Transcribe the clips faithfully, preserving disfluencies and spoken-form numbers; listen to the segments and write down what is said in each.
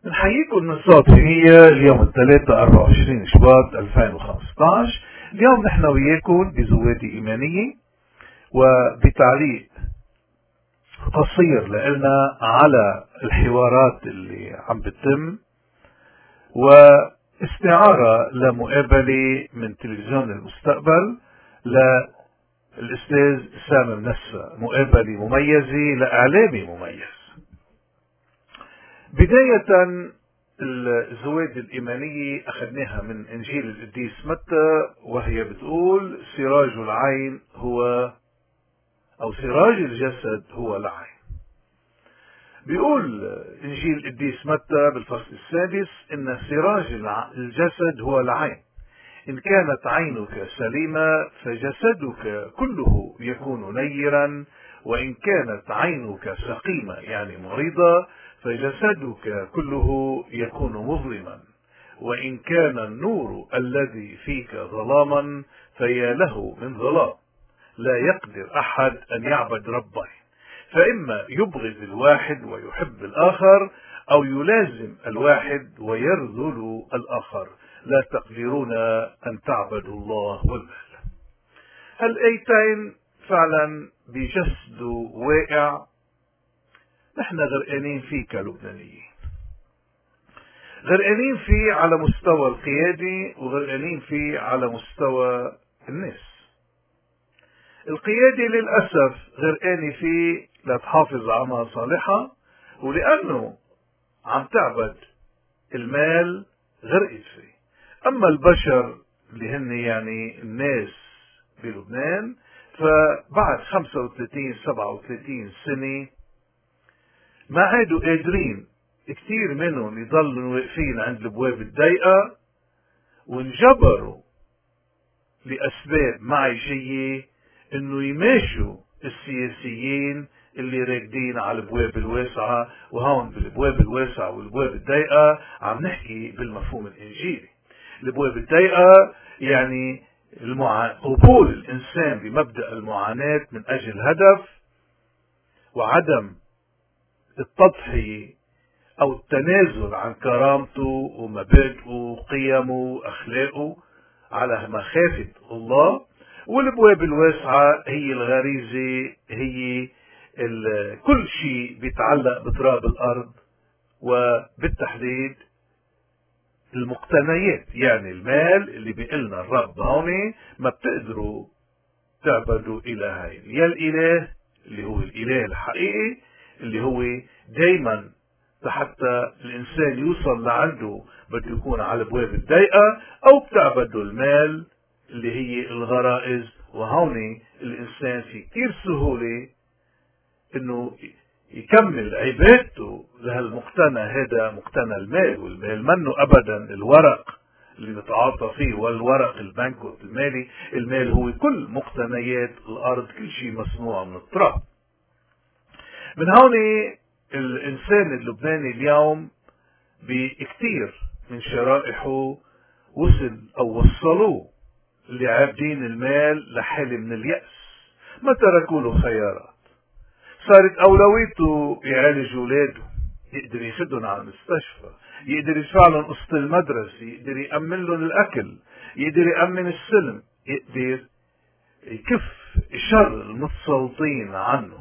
نحييكم من صوتية اليوم الثلاثاء أربعة وعشرين شباط ألفين وخمسة عشر. اليوم نحن وياكم بزوادي إيمانية وبتعليق قصير لنا على الحوارات اللي عم بتتم، واستعارة لمقابلة من تلفزيون المستقبل للأستاذ سامي منسى، مقابلة مميزة لإعلامي مميز. بداية الزواد الإيمانية أخذناها من إنجيل القديس متى، وهي بتقول سراج العين هو أو سراج الجسد هو العين. بيقول إنجيل القديس متى بالفصل السادس إن سراج الجسد هو العين، إن كانت عينك سليمة فجسدك كله يكون نيرا، وإن كانت عينك سقيمة يعني مريضة فجسدك كله يكون مظلما، وإن كان النور الذي فيك ظلاما فيا له من ظلام. لا يقدر أحد أن يعبد ربين، فإما يبغض الواحد ويحب الآخر، أو يلازم الواحد ويرذل الآخر. لا تقدرون أن تعبدوا الله والمال. هالآيتين فعلا بجسدوا واقع نحن غرقانين فيه كلبنانيين، غرقانين فيه على مستوى القيادة وغرقانين فيه على مستوى الناس. القيادة للأسف غرقانة فيه لتحافظ على مصالحها، ولأنه عم تعبد المال غرقت فيه. أما البشر اللي هن يعني الناس بلبنان فبعد خمسة وثلاثين سبعة وثلاثين سنة ما عادوا قادرين، كثير منهم يضلوا واقفين عند الابواب الضيقة، وانجبروا لأسباب معيشية انه يماشوا السياسيين اللي راكدين على الابواب الواسعة. وهون بالابواب الواسعة والابواب الضيقة عم نحكي بالمفهوم الانجيلي. الابواب الضيقة يعني المعا... قبول الانسان بمبدأ المعاناة من اجل هدف، وعدم التضحية او التنازل عن كرامته ومبادئه وقيمه واخلاقه على مخافة الله. والابواب الواسعة هي الغريزة، هي كل شيء بيتعلق بتراب الارض، وبالتحديد المقتنيات يعني المال اللي بيقلنا الرب هون ما بتقدروا تعبدوا الهين. يا الاله اللي هو الاله الحقيقي اللي هو دايما حتى الانسان يوصل لعنده بده يكون على الابواب الضيقة، او بتعبدوا المال اللي هي الغرائز. وهون الانسان في كتير سهولة انه يكمل عبادته لهالمقتنى. هذا مقتنى المال، والمال منه ابدا الورق اللي نتعاطى فيه والورق البنكوت المالي. المال هو كل مقتنيات الارض، كل شيء مصنوع من التراب. من هون الانسان اللبناني اليوم بكتير من شرائحه وصل او وصلوه اللي عابدين المال لحالة من اليأس. ما تركوا له خيارات، صارت اولويته يعالج اولاده، يقدر ياخدهم على المستشفى، يقدر يدفع لهم قسط المدرسة، يقدر يأمن لهم الاكل، يقدر يأمن السلم، يقدر يكف شر المتسلطين عنه.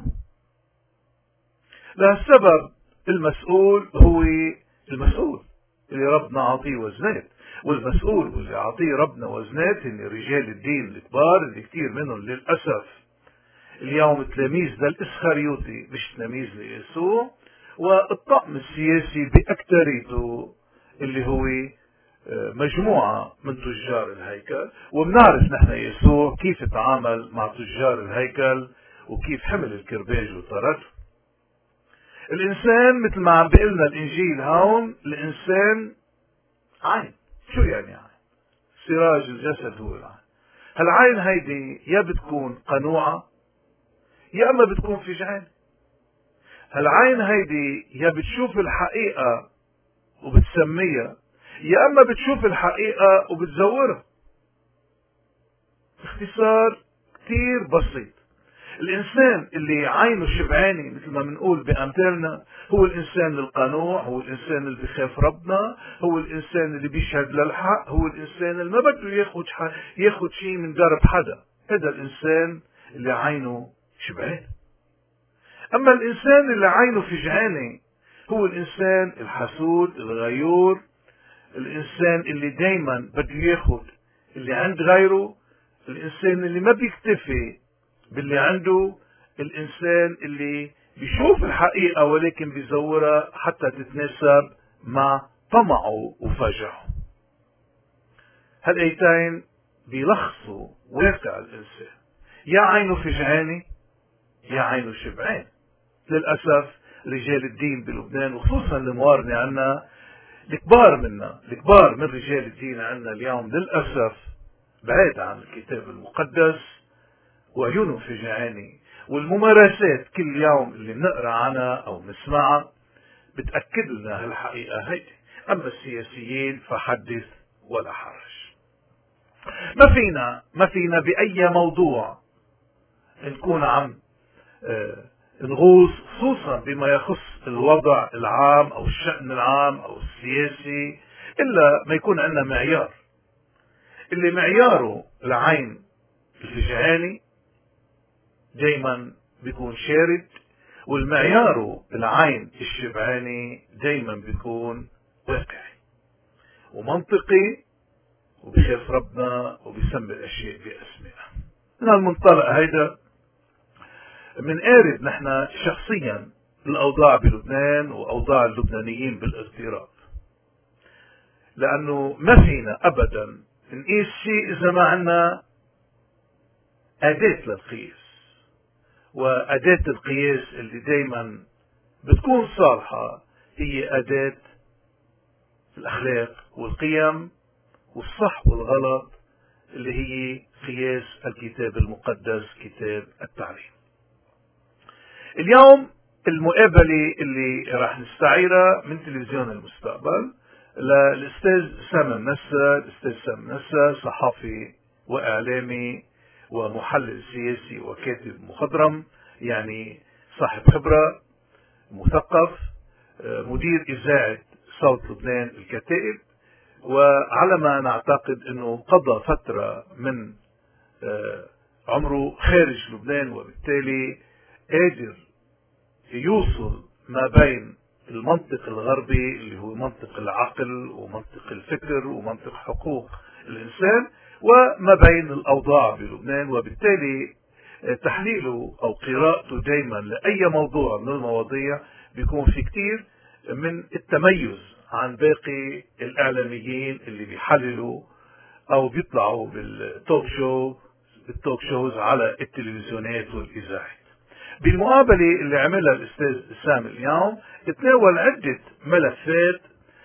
لهالسبب المسؤول هو المسؤول اللي ربنا عطيه وزنات، والمسؤول واللي عطيه ربنا وزنات ان رجال الدين الكبار اللي كتير منهم للأسف اليوم تلاميذ للإسخريوطي مش تلاميذ ليسوع، والطقم السياسي بأكتريته اللي هو مجموعة من تجار الهيكل. وبنعرف نحن يسوع كيف تعامل مع تجار الهيكل وكيف حمل الكرباج وطرده. الإنسان مثل ما عم بيقلنا الإنجيل هون، الإنسان عين. شو يعني عين؟ سراج الجسد هو العين. هالعين هيدي يا بتكون قنوعة يا أما بتكون في جعان. هالعين هيدي يا بتشوف الحقيقة وبتسميها، يا أما بتشوف الحقيقة وبتزورها. باختصار كتير بسيط. الإنسان اللي عينه شبعاني مثل ما بنقول بأمثالنا هو الإنسان القنوع، هو الإنسان اللي بيخاف ربنا، هو الإنسان اللي بيشهد للحق، هو الإنسان اللي ما بده ياخد ياخد شيء من درب حدا. هذا الإنسان اللي عينه شبعان. أما الإنسان اللي عينه فجعانة هو الإنسان الحسود الغيور، الإنسان اللي دايما بده ياخد اللي عند غيره، الإنسان اللي ما بيكتفي باللي عنده، الإنسان اللي بيشوف الحقيقة ولكن بيزورها حتى تتناسب مع طمعه وفجعه. هالآيتين بيلخصوا واقع الإنسان، يا عينه فجعانة يا عينه شبعان. للأسف رجال الدين بلبنان وخصوصا الموارنة عنا، الكبار منا الكبار من رجال الدين عنا اليوم للأسف بعيد عن الكتاب المقدس وعيونهم فجعانة، والممارسات كل يوم اللي بنقرا عنها او نسمعها بتأكد لنا هالحقيقة هيدي. اما السياسيين فحدث ولا حرج. ما فينا ما فينا بأي موضوع نكون عم اه نغوص خصوصا بما يخص الوضع العام او الشأن العام او السياسي الا ما يكون عندنا معيار، اللي معياره العين الفجعاني دايما بيكون شارد، والمعيار العين الشبعاني دايما بيكون واقعي ومنطقي وبيخاف ربنا وبيسمي الاشياء باسمائها. من المنطلق هيدا بنقارب نحن شخصيا الاوضاع بلبنان واوضاع اللبنانيين بالاغتراب، لانه ما فينا ابدا نقيس شيء اذا ما عندنا اداة للقياس، وأداة القياس اللي دايما بتكون صالحة هي أداة الأخلاق والقيم والصح والغلط اللي هي قياس الكتاب المقدس كتاب التعليم. اليوم المقابلة اللي راح نستعيرها من تلفزيون المستقبل للأستاذ سامي منسى. الأستاذ سامي منسى صحفي وإعلامي ومحلل سياسي وكاتب مخضرم، يعني صاحب خبرة، مثقف، مدير إذاعة صوت لبنان الكتائب، وعلى ما نعتقد أنه قضى فترة من عمره خارج لبنان، وبالتالي قادر يوصل ما بين المنطق الغربي اللي هو منطق العقل ومنطق الفكر ومنطق حقوق الإنسان وما بين الأوضاع بلبنان، وبالتالي تحليله أو قراءته دايما لأي موضوع من المواضيع بيكون في كتير من التميز عن باقي الإعلاميين اللي بيحللوا أو بيطلعوا بالتوك شو بالتوك شوز على التلفزيونات والإذاعات. بالمقابلة اللي عملها الأستاذ سامي اليوم تناول عدة ملفات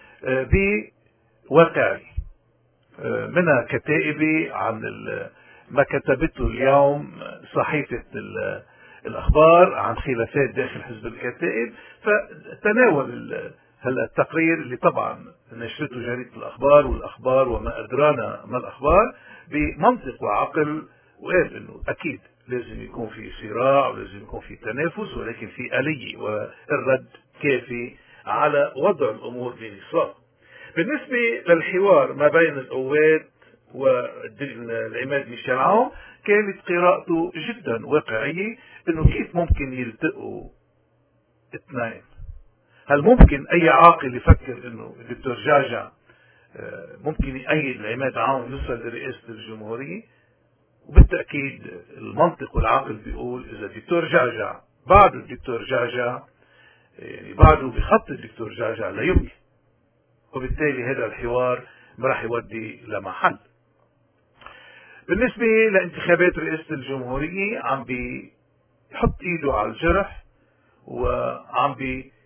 بواقعي، منها كتائبي عن ما كتبته اليوم صحيفة الأخبار عن خلافات داخل حزب الكتائب، فتناول هلا التقرير اللي طبعا نشرته جريدة الأخبار والأخبار وما أدرانا ما الأخبار بمنطق وعقل، وقال إنه أكيد لازم يكون في صراع ولازم يكون في تنافس، ولكن في آلية والرد كافي على وضع الأمور بنصاب. بالنسبة للحوار ما بين القوات والعماد ميشيل عون كانت قراءته جدا واقعية، انه كيف ممكن يلتقوا اثنين. هل ممكن اي عاقل يفكر انه الدكتور جعجع ممكن يأيد العماد عون يوصل لرئاسة الجمهورية؟ وبالتأكيد المنطق والعقل بيقول اذا الدكتور جعجع بعده الدكتور جعجع يعني بعده بخط الدكتور جعجع لا يمكن، وبالتالي هذا الحوار ما راح يودي لمحل. بالنسبة لانتخابات رئاسة الجمهورية عم بيحط ايده على الجرح وعم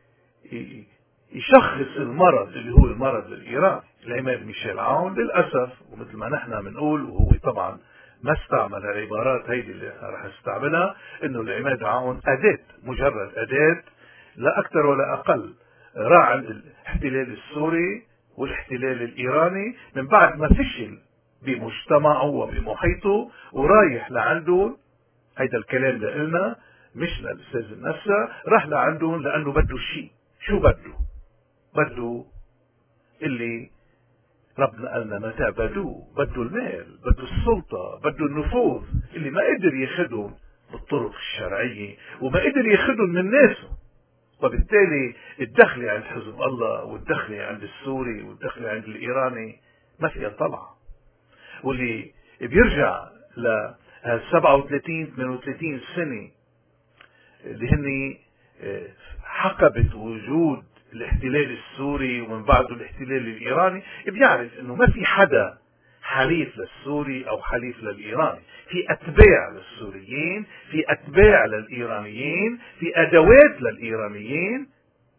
بيشخص المرض اللي هو المرض الإيراني. العماد ميشيل عون للأسف ومثل ما نحن بنقول، وهو طبعا ما استعمل العبارات هيدي اللي راح استعملها، انه العماد عون أداة، مجرد أداة لا أكثر ولا أقل، راعى الاحتلال السوري والاحتلال الإيراني من بعد ما فشل بمجتمعه وبمحيطه، ورايح لعنده هيدا الكلام لنا مش للاستاذ نفسه، راح لعندهم لانه بده شيء. شو بده؟ بده اللي ربنا قالنا ما تعبدوه، بده المال، بده السلطة، بده النفوذ اللي ما قدر ياخدهم بالطرق الشرعية وما قدر ياخدهم من ناسه. وبالتالي الدخلة عند حزب الله والدخلة عند السوري والدخلة عند الإيراني ما فيها طلعة. واللي بيرجع ل سبعة وثلاثين ثمانية وثلاثين سنة اللي هن حقبت وجود الاحتلال السوري ومن بعده الاحتلال الإيراني، بيعرف انه ما في حدا حليف للسوري او حليف للإيراني، في اتباع للسوريين، في اتباع للإيرانيين، في ادوات للإيرانيين،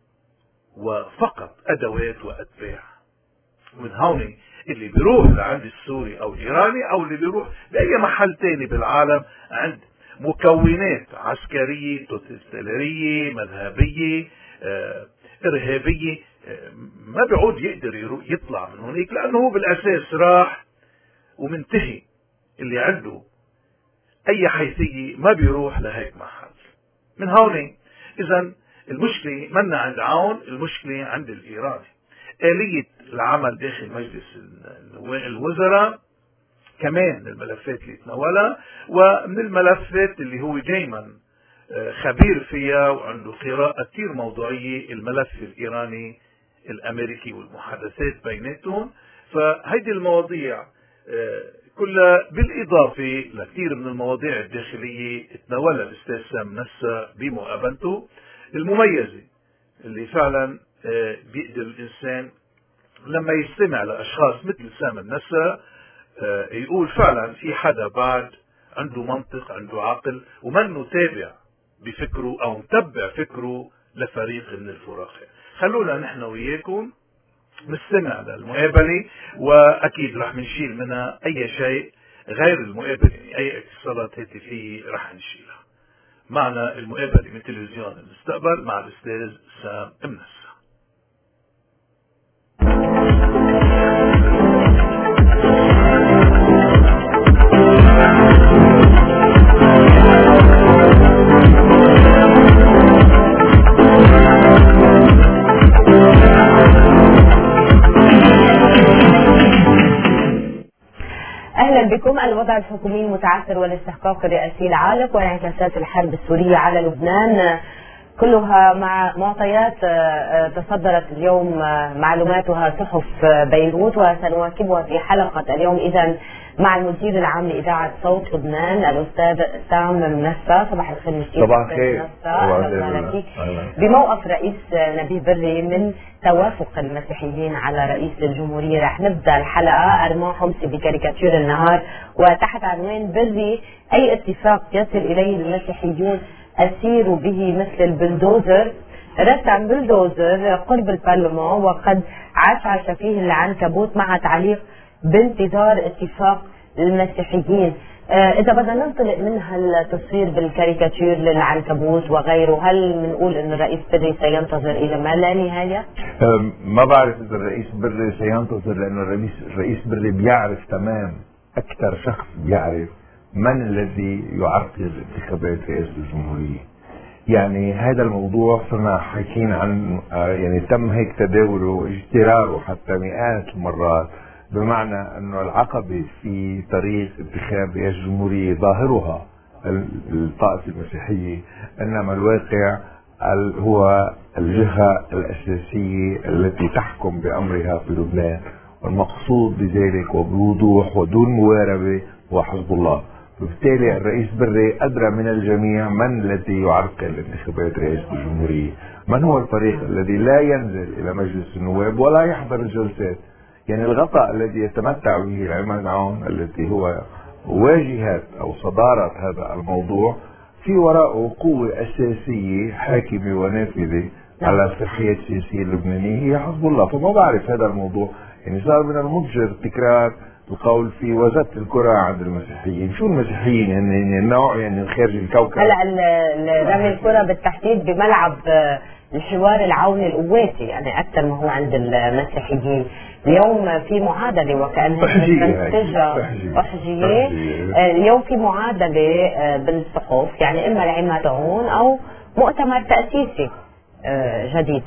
وفقط ادوات واتباع. ومن هون اللي بيروح لعند السوري او الإيراني او اللي بيروح لأي محل تاني بالعالم عند مكونات عسكرية توتاليتارية مذهبية آه إرهابية، آه ما بيعود يقدر يطلع من هونيك، لأنه هو بالأساس راح ومنتهي. اللي عنده أي حيثية ما بيروح لهيك محل. من هون إذا المشكلة منا عند عون، المشكلة عند الإيراني. آلية العمل داخل مجلس الوزراء كمان من الملفات اللي تناولها، ومن الملفات اللي هو دايما خبير فيها وعنده قراءة كثير موضوعية، الملف الإيراني الأمريكي والمحادثات بيناتهم. فهيدي المواضيع كلها بالإضافة لكثير من المواضيع الداخلية تناولها الأستاذ سام نسا بمقابلته المميزة، اللي فعلا بيقدر الإنسان لما يستمع لأشخاص مثل سام النسا يقول فعلا في حدا بعد عنده منطق، عنده عقل، ومنه تابع بفكره او متبع فكره لفريق من الفرقاء. خلونا نحن وياكم نستمع للمقابله، واكيد رح نشيل منها اي شيء غير المقابله، يعني اي اتصالات هاتفيه رح نشيلها. معنا المقابله من تلفزيون المستقبل مع الاستاذ سام النسا. أهلا بكم. الوضع الحكومي المتعثر والاستحقاق الرئاسي العالق وانعكاسات الحرب السورية على لبنان كلها مع معطيات تصدرت اليوم معلوماتها صحف بيروت، وسنواكبها في حلقة اليوم إذا مع المدير العام لإذاعة صوت لبنان الأستاذ سام النسا. صباح الخير. صباح الخير. بموقف رئيس نبيه بري من توافق المسيحيين على رئيس الجمهورية، رح نبدأ الحلقة أرماء حمصي بكاريكاتير النهار وتحت عنوان بري أي اتفاق يصل إليه المسيحيون أسيروا به مثل البلدوزر. رسم بلدوزر قرب البرلمان وقد عشعش فيه العنكبوت مع تعليق بانتظار اتفاق المسيحيين. آه إذا بدنا ننطلق من هالتصوير بالكاريكاتير للعنكبوت وغيره، هل بنقول إنه الرئيس بري سينتظر إلى ما لا نهاية؟ ما بعرف إذا الرئيس بري سينتظر، لأنه الرئيس الرئيس بري بيعرف تمام، أكثر شخص بيعرف من الذي يعرقل انتخابات رئاسة الجمهورية. يعني هذا الموضوع صرنا حاكين عن يعني تم هيك تداوله اجتراره حتى مئات المرات، بمعنى انه العقبة في طريق انتخاب رئاسة الجمهورية ظاهرها الطائفة المسيحية، انما الواقع هو الجهة الاساسية التي تحكم بامرها في لبنان، والمقصود بذلك وبوضوح ودون مواربة هو حزب الله. وبالتالي الرئيس بري أدرى من الجميع من الذي يعرقل انتخابات رئاسة الجمهورية، من هو الفريق الذي لا ينزل إلى مجلس النواب ولا يحضر الجلسات. يعني الغطاء الذي يتمتع به العماد عون التي هو واجهة أو صدارة هذا الموضوع، في وراءه قوة أساسية حاكمة ونافذة على الصحية السياسية اللبنانية هي حزب الله. فما بعرف هذا الموضوع، يعني صار من المتجر تكرار القول في وزارة الكرة عند المسيحيين. شو المسيحيين يعني النوع يعني خارج الكوكب؟ هلا رمي الكرة بالتحديد بملعب الحوار العوني القواتي يعني اكثر ما هو عند المسيحيين، اليوم في معادلة وكأنها مستنتجة أحجية. اليوم في معادلة بالصحف، يعني إما العماد عون أو مؤتمر تأسيسي جديد.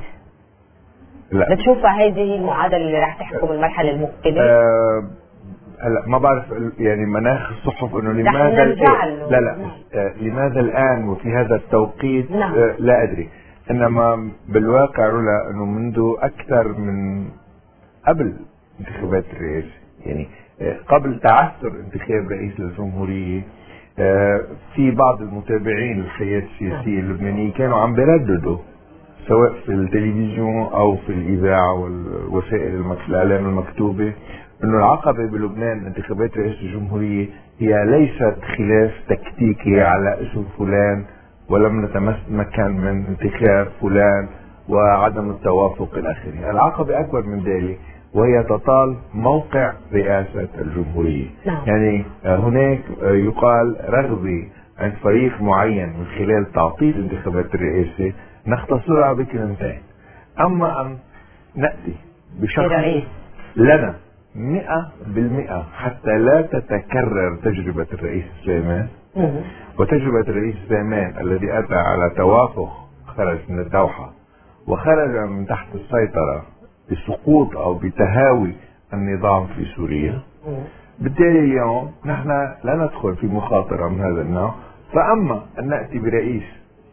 لا بتشوفها هذه المعادلة اللي راح تحكم المرحلة المقبلة؟ أه هلا ما بعرف يعني مناخ الصحف انه لماذا لا لا آه لماذا الان وفي هذا التوقيت آه لا ادري، انما بالواقع رولا انه منذ اكثر من قبل انتخابات الرئاسة، يعني آه قبل تعثر انتخاب رئيس الجمهورية آه في بعض المتابعين للحياة السياسية اللبنانية كانوا عم بيرددوا سواء في التلفزيون او في الاذاعة والوسائل الاعلام المكتوبة انه العقبة بلبنان انتخابات رئاسة الجمهورية هي ليست خلاف تكتيكي على اسم فلان ولم نتمكن من انتخاب فلان وعدم التوافق الى اخره، العقبة اكبر من ذلك وهي تطال موقع رئاسة الجمهورية. يعني هناك يقال رغبة عند فريق معين من خلال تعطيل انتخابات الرئاسة نختصرها بكلمتين، اما ان نأتي بشخص لنا مئة بالمئة حتى لا تتكرر تجربة الرئيس سليمان وتجربة الرئيس سليمان الذي أتى على توافق خرج من الدوحة وخرج من تحت السيطرة بسقوط أو بتهاوي النظام في سوريا. بالتالي اليوم نحن لا ندخل في مخاطرة من هذا النوع، فأما أن نأتي برئيس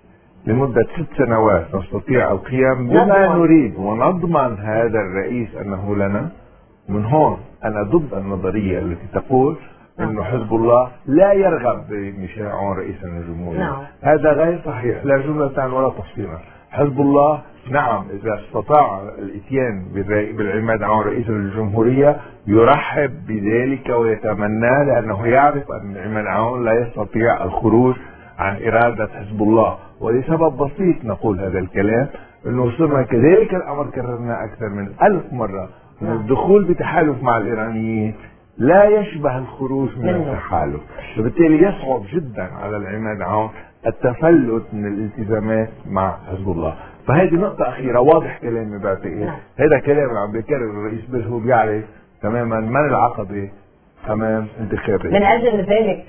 لمدة ست سنوات نستطيع القيام بما نريد ونضمن هذا الرئيس أنه لنا، من هون أنا ضد النظرية التي تقول أنه حزب الله لا يرغب بميشيل عون رئيسا للجمهورية. نعم. هذا غير صحيح لا جملة ولا تفصيلا. حزب الله نعم إذا استطاع الاتيان بالعماد عون رئيسا للجمهورية يرحب بذلك ويتمناه، لأنه يعرف أن العماد عون لا يستطيع الخروج عن إرادة حزب الله، ولسبب بسيط نقول هذا الكلام، أنه وصلنا كذلك الأمر كررنا أكثر من ألف مرة، أن الدخول بتحالف مع الإيرانيين لا يشبه الخروج من التحالف، وبالتالي يصعب جدا على العماد عون التفلت من الالتزامات مع حزب الله. فهذه نقطة أخيرة، واضح كلامي بعتقد، هذا كلام عم بيكرر الرئيس بس هو بيعرف تماما من العقبة أمام انتخاب. من أجل ذلك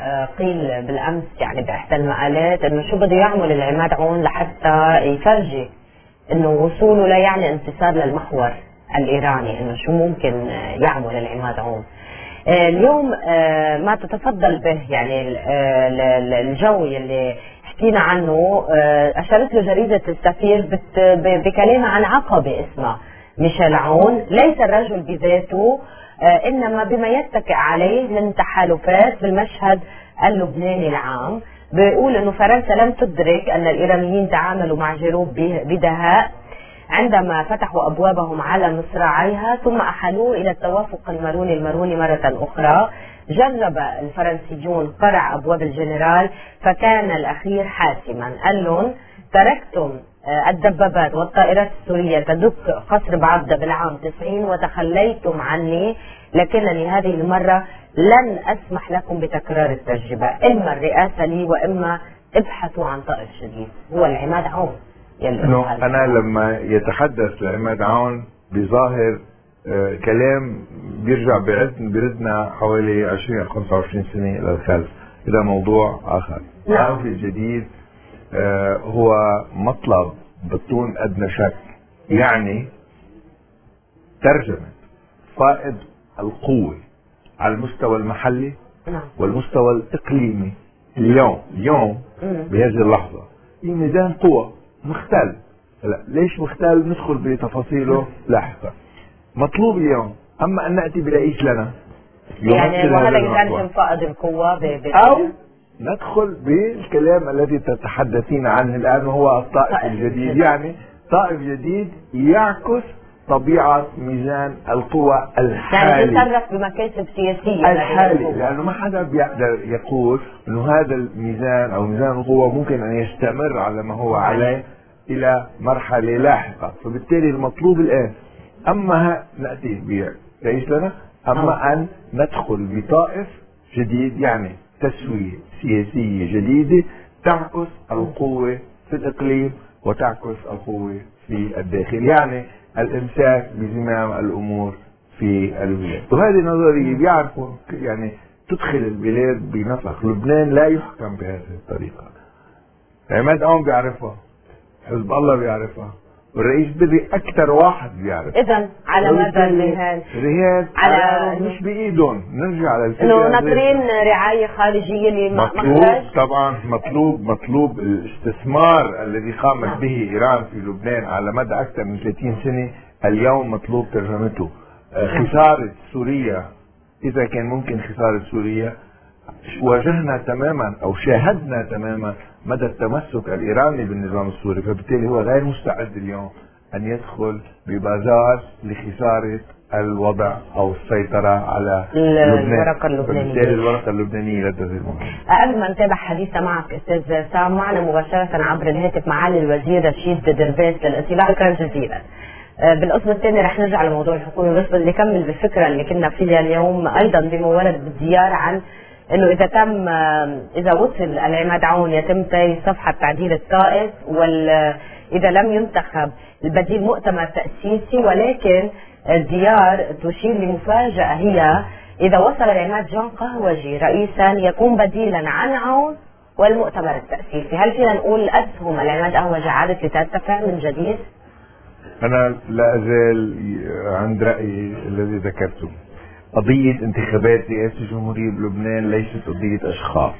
قيل بالأمس يعني بإحدى المقالات إنه شو بده يعمل العماد عون لحتى يفرجي إنه وصوله لا يعني انتصار للمحور الإيراني، إنه شو ممكن يعمل العماد عون. اليوم ما تتفضل به يعني الجو اللي حكينا عنه أشارت له جريدة السفير بكلمة عن عقبة اسمها ميشيل عون، ليس الرجل بذاته إنما بما يتكئ عليه من تحالفات بالمشهد اللبناني العام. بيقول إنه فرنسا لم تدرك أن الإيرانيين تعاملوا مع جنوب بدهاء عندما فتحوا أبوابهم على مصراعيها ثم أحالوه إلى التوافق الماروني الماروني مرة أخرى. جرب الفرنسيون قرع أبواب الجنرال فكان الأخير حاسما، قال لهم تركتم الدبابات والطائرات السورية تدك قصر بعبدة بالعام تسعين وتخليتم عني، لكنني هذه المرة لن أسمح لكم بتكرار التجربة، إما الرئاسة لي وإما ابحثوا عن طائر جديد. هو العماد عون. أنا لما يتحدث العماد عون بظاهر آه كلام بيرجع بردنا حوالي عشرين خمسة وعشرين سنة إلى الخلف، هذا موضوع آخر. العام الجديد آه هو مطلب بدون أدنى شك، يعني ترجمة فائض القوة على المستوى المحلي والمستوى الإقليمي. اليوم اليوم بهذه اللحظة في ميزان قوة مختل. لا ليش مختل؟ ندخل بتفاصيله لاحقا. مطلوب اليوم اما ان ناتي برئيس لنا يعني وهذا يترجم فائض القوة او ندخل بالكلام الذي تتحدثين عنه الان وهو الطائف الجديد، يعني طائف جديد يعكس طبيعة ميزان القوى الحالي، يعني يتصرف بمكاسب سياسية الحالي، لأنه ما حدا بيقدر يقول أنه هذا الميزان أو ميزان القوى ممكن أن يستمر على ما هو عليه إلى مرحلة لاحقة. فبالتالي المطلوب الآن أما نأتي برئيس لنا أما أن ندخل بطائف جديد، يعني تسوية سياسية جديدة تعكس القوة في الإقليم وتعكس القوة في الداخل، يعني الامساك بزمام الامور في الولايات. وهذه نظرية بيعرفوا يعني تدخل البلاد بنفق. لبنان لا يحكم بهذه الطريقة. عماد عون بيعرفها، حزب الله بيعرفها، والرئيس بري أكثر واحد بيعرف. إذا على مدى الرهان رهان على مش بإيدهم. نرجع على الفكرة إنه ناطرين رعاية خارجية اللي مطلوب. طبعا مطلوب مطلوب الاستثمار الذي قامت به إيران في لبنان على مدى أكثر من ثلاثين سنة اليوم مطلوب ترجمته. خسارة سوريا، إذا كان ممكن خسارة سوريا، واجهنا تماما أو شاهدنا تماما مدى التمسك الإيراني بالنظام السوري، فبالتالي هو غير مستعد اليوم أن يدخل ببازار لخسارة الوضع أو السيطرة على الورقة اللبنانية. بالتالي الورقة اللبنانية لا تزال مهمة. قبل ما نتابع حديثنا معك أستاذ سام، معنا مباشرة عبر الهاتف معالي الوزير رشيد دربيس للاطلاع. شكرا جزيلا. بالقسم الثاني رح نرجع لموضوع الحكومة، بس بدي أكمل بالفكرة اللي كنا فيها اليوم أيضا بما ورد بالديار عن انه اذا تم اذا وصل العماد عون يتم صفحة تعديل الطائف، واذا لم ينتخب البديل مؤتمر تأسيسي. ولكن الديار تشير لمفاجأة، هي اذا وصل العماد جون قهوجي رئيسا يكون بديلا عن عون والمؤتمر التأسيسي. هل فينا نقول اسهم العماد قهوجي عادت لترتفع من جديد؟ انا لا ازال عند رأيي الذي ذكرته. قضية انتخابات رئاسة الجمهورية بلبنان ليست قضية أشخاص،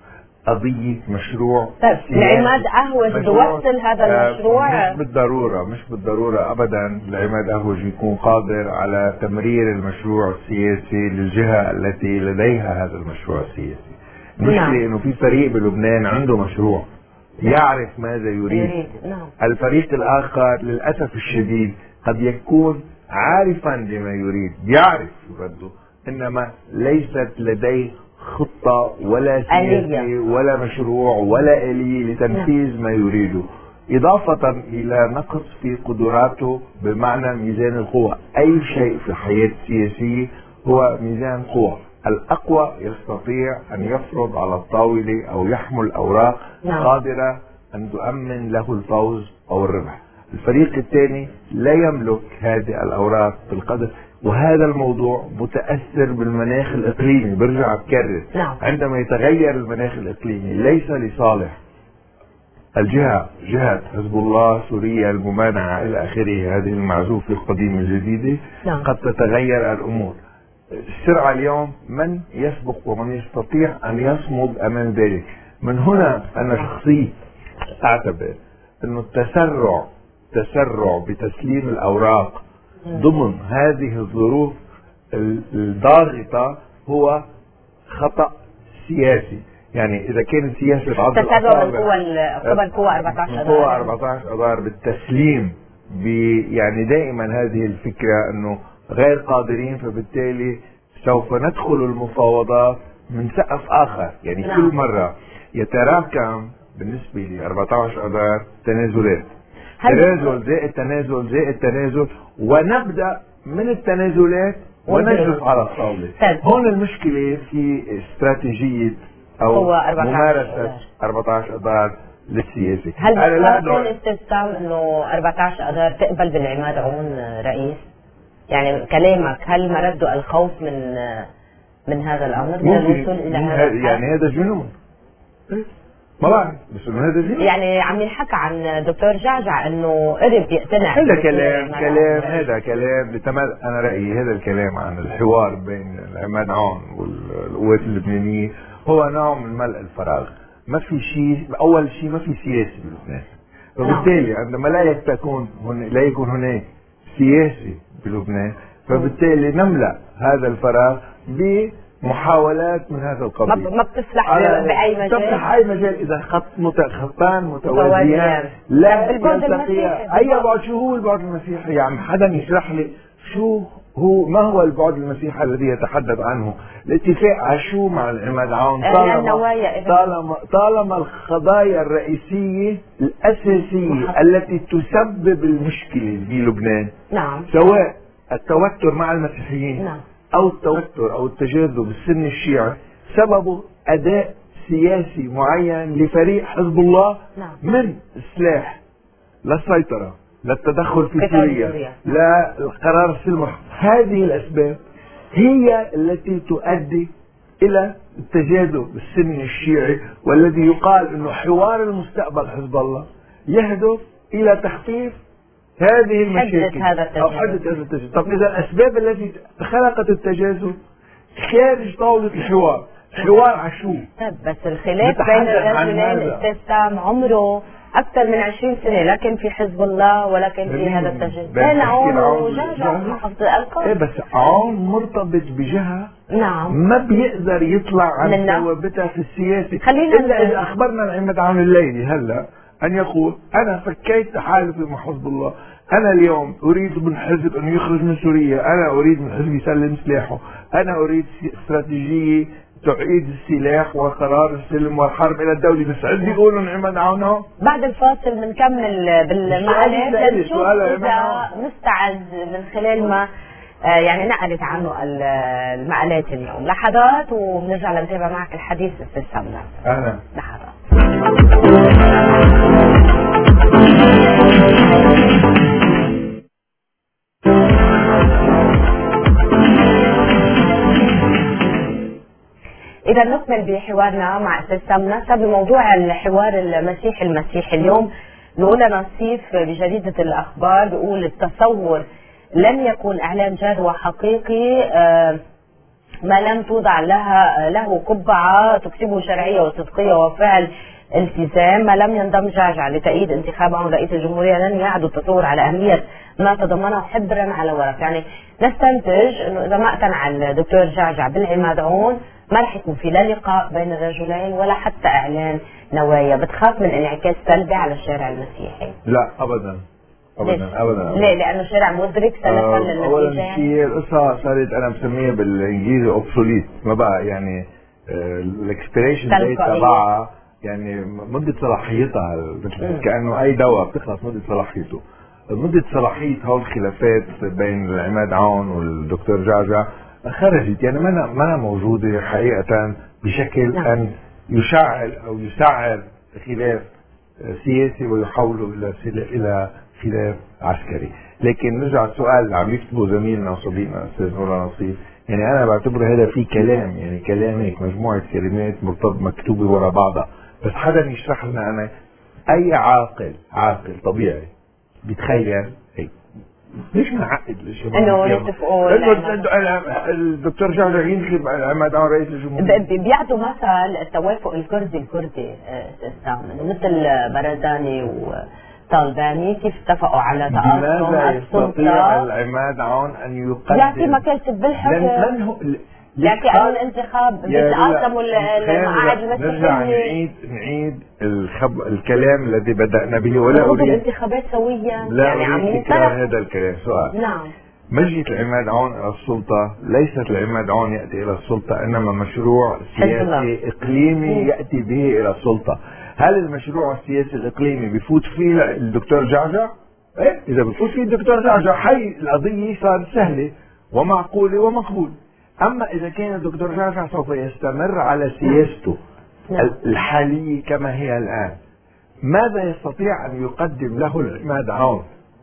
قضية مشروع. طيب العماد أهوج بوصل هذا المشروع؟ مش بالضرورة مش بالضرورة أبدا العماد أهوج يكون قادر على تمرير المشروع السياسي للجهة التي لديها هذا المشروع السياسي. المشكلة إنه في فريق بلبنان عنده مشروع يعرف ماذا يريد. نعم. الفريق الآخر للأسف الشديد قد يكون عارفا لما يريد، يعرف بده، انما ليست لديه خطة ولا سياسة ولا مشروع ولا آلية لتنفيذ ما يريده، إضافة إلى نقص في قدراته بمعنى ميزان القوى. أي شيء في الحياة السياسية هو ميزان قوى. الأقوى يستطيع أن يفرض على الطاولة أو يحمل أوراق قادرة أن تؤمن له الفوز أو الربح. الفريق الثاني لا يملك هذه الأوراق بالقدر، وهذا الموضوع متأثر بالمناخ الإقليمي. برجع بكرر، عندما يتغير المناخ الإقليمي ليس لصالح الجهة، جهة حزب الله، سوريا، الممانعة إلى آخره، هذه المعزوفة القديمة الجديدة، قد تتغير الأمور. السرعة اليوم من يسبق ومن يستطيع أن يصمد أمام ذلك. من هنا أنا شخصيا أعتبر أنه التسرع تسرع بتسليم الأوراق ضمن هذه الظروف الضاغطة هو خطأ سياسي. يعني إذا كانت سياسة عضل تسرع من قبل قوى أربعة عشر قوى أربعة عشر أذار بالتسليم، يعني دائما هذه الفكرة أنه غير قادرين، فبالتالي سوف ندخل المفاوضات من سقف آخر. يعني نعم. كل مرة يتراكم بالنسبة لي أربعة عشر أذار تنازلات، تنازل زائد تنازل زائد تنازل، ونبدأ من التنازلات ونجلس على الطاولة. هون المشكلة في استراتيجية أو ممارسة أربعة عشر أذار للسياسة. هل ممكن استفسام إنه أربعة عشر أذار تقبل بالعماد عون رئيس؟ يعني كلامك هل مرد الخوف من من هذا الأمر من الوصول إلى هذا؟ يعني هذا جنون. ما بعرف بس انه هذا جنون. يعني عم ينحكى عن دكتور جعجع انه قرب يقتنع. هذا كلام كلام هذا كلام بتمام. انا رايي هذا الكلام عن الحوار بين العماد عون والقوات اللبنانيه هو نوع من ملء الفراغ. ما في شيء، اول شيء ما في سياسي بلبنان، وبالتالي عندما لا تكون لا يكون هناك سياسي بلبنان، فبالتالي نملأ هذا الفراغ بمحاولات من هذا القبيل. ما بتفلح بأي مجال، بتفلح أي مجال إذا خط مت... خطان متوازيان لا يلتقيا. أي بعد؟ شو هو البعد المسيحي؟ يعني حدا يشرح لي شو هو، ما هو البعد المسيحي الذي يتحدث عنه؟ الاتفاق على شو مع العماد عون؟ طالما طالما طالما القضايا الرئيسية الأساسية التي تسبب المشكلة في لبنان، نعم، سواء التوتر مع المسيحيين، نعم، أو التوتر أو التجاذب السني الشيعي، سببه أداء سياسي معين لفريق حزب الله، نعم، من السلاح للسيطرة للتدخل في سوريا، لا القرار السلمي. هذه الأسباب هي التي تؤدي إلى التجاذب السني الشيعي، والذي يقال أنه حوار المستقبل حزب الله يهدف إلى تخفيف هذه المشاكل أو حدث هذا التجاذب. طب إذا الأسباب التي خلقت التجاذب خارج طاولة الحوار، حوار عشوائي. طيب بس الخلاف بين الرجلين استاذ سام عمره أكثر من عشرين سنة، لكن في حزب الله ولكن في هذا التجاذب بين عون وجعجع محافظ الألقاب. إيه بس عون مرتبط بجهة نعم ما بيقدر يطلع عن ثوابتها في السياسة. خلينا إلا إذا أخبرنا العماد عون الليلي هلا أن يقول أنا فكيت تحالفي مع حزب الله، أنا اليوم أريد من حزب أن يخرج من سوريا، أنا أريد من حزب يسلم سلاحه، أنا أريد استراتيجية تعيد السلاح وقرار السلم والحرب إلى الدولة. بس عندي يقولوا عماد عون. بعد الفاصل بنكمل بالمعلومات لنشوف إذا مستعد من خلال ما يعني نقلت عنه المقالات اليوم. لحظات وبنرجع لنتابع معك الحديث استاذ سمنة. أهلا. لحظات. إذا نكمل بحوارنا مع أستاذ سمنة بموضوع الحوار المسيحي المسيحي. اليوم نقول نصيف بجريدة الأخبار بيقول التصور لن يكون إعلان جدوى حقيقي ما لم توضع لها له قبعة تكتبه شرعية وصدقية وفعل التزام. ما لم ينضم جعجع لتأييد انتخاب عن رئيس الجمهورية لن يعد التصور على أهمية ما تضمنه حبرا على ورق. يعني نستنتج انه اذا ما اقتنع الدكتور جعجع بالعماد عون ما رح يكون في لا لقاء بين الرجلين ولا حتى اعلان نوايا. بتخاف من انعكاس سلبي على الشارع المسيحي؟ لا ابدا ابدا ابدا. ليه؟ لانه الشارع مدرك سلفا للنتيجه. اولا هي القصه صارت انا بسميها بالانجليزي اوبسوليت، ما بقى يعني الاكسبيريشن ديت تبعها يعني مده صلاحيتها مثل كانه اي دواء بتخلص مده صلاحيته. مدة صلاحية هول الخلافات بين العماد عون والدكتور جعجع خرجت، يعني ما ما موجودة حقيقة بشكل نعم. أن يشعل أو يسعر خلاف سياسي ويحوله إلى إلى خلاف عسكري. لكن نرجع السؤال اللي عم يكتبه زميلنا وصديقنا أستاذ نور نصيف، يعني أنا بعتبر هذا في كلام، يعني كلام هيك مجموعة كلمات مرتبطة مكتوبة ورا بعضها، بس حدا يشرح لنا أنا أي عاقل عاقل طبيعي بيتخيل هيك. ليش نعقد الشباب انه يتفقوا الدكتور جعجع ينخب عماد عون رئيس الجمهورية؟ بيعطوا مثل التوافق الكردي الكردي استاذ مثل برزاني وطالباني كيف اتفقوا على تقاسم السلطة. يستطيع العماد عون ان يقدم يعطي مكاسب بالحكم، من هو يعطي قانون انتخاب بيتقاسموا المقاعد المسيحية. نرجع نعيد نعيد الخب... الكلام الذي بدأنا به. ولا أريد الانتخابات سويا، لا يعني أريد تكرار هذا الكلام. سؤال نعم. مجيء العماد عون إلى السلطة ليست العماد عون يأتي إلى السلطة، إنما مشروع سياسي إقليمي يأتي به إلى السلطة. هل المشروع السياسي الإقليمي بفوت فيه الدكتور جعجع؟ إيه؟ إذا بفوت فيه الدكتور جعجع حي القضية صارت سهلة ومعقولة ومقبولة. أما إذا كان الدكتور جعجع سوف يستمر على سياسته الحالية كما هي الآن، ماذا يستطيع أن يقدم له العماد عون؟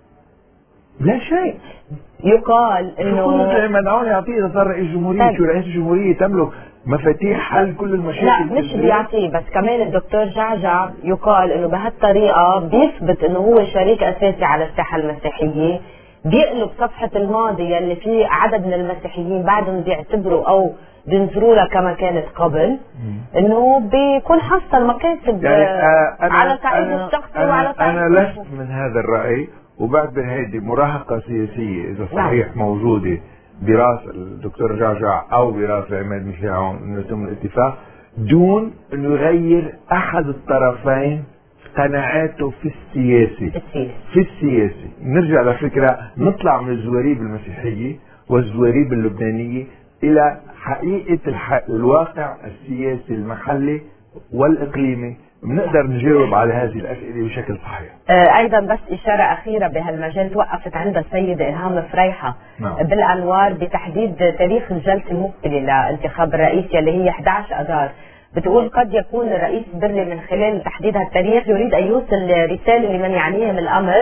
لا شيء. يقال انه العماد عون يعطيه اذا صار رئيس جمهورية، شو رئيس الجمهورية تملك مفاتيح حل كل المشاكل. لا مش بيعطيه بس، كمان الدكتور جعجع يقال انه بهالطريقة بيثبت انه هو شريك اساسي على الساحة المسيحية، بيقلب صفحة الماضي اللي فيه عدد من المسيحيين بعدهم بيعتبروا او بينظروها كما كانت قبل، انه بيكون حصل مكاسب يعني على صعيد الشخصي وعلى صعيد انا لست من هذا الرأي، وبعتبر هذه مراهقة سياسية اذا صحيح نعم. موجودة براس الدكتور جعجع او براس عماد مشيع عون انه يتم الاتفاق دون انه يغير احد الطرفين قناعاته في السياسي. في السياسي نرجع لفكرة نطلع من الزواريب المسيحية والزواريب اللبنانية الى حقيقة الح... الواقع السياسي المحلي والاقليمي، بنقدر نجاوب على هذه الاسئلة بشكل صحيح. آه ايضا بس اشارة اخيرة بهالمجال توقفت عند السيدة الهام فريحة نعم. بالانوار بتحديد تاريخ الجلسة المقبلة لانتخاب الرئيس اللي هي احد عشر اذار، بتقول قد يكون الرئيس بري من خلال تحديد هالتاريخ يريد ان يوصل رسالة لمن يعنيه من الامر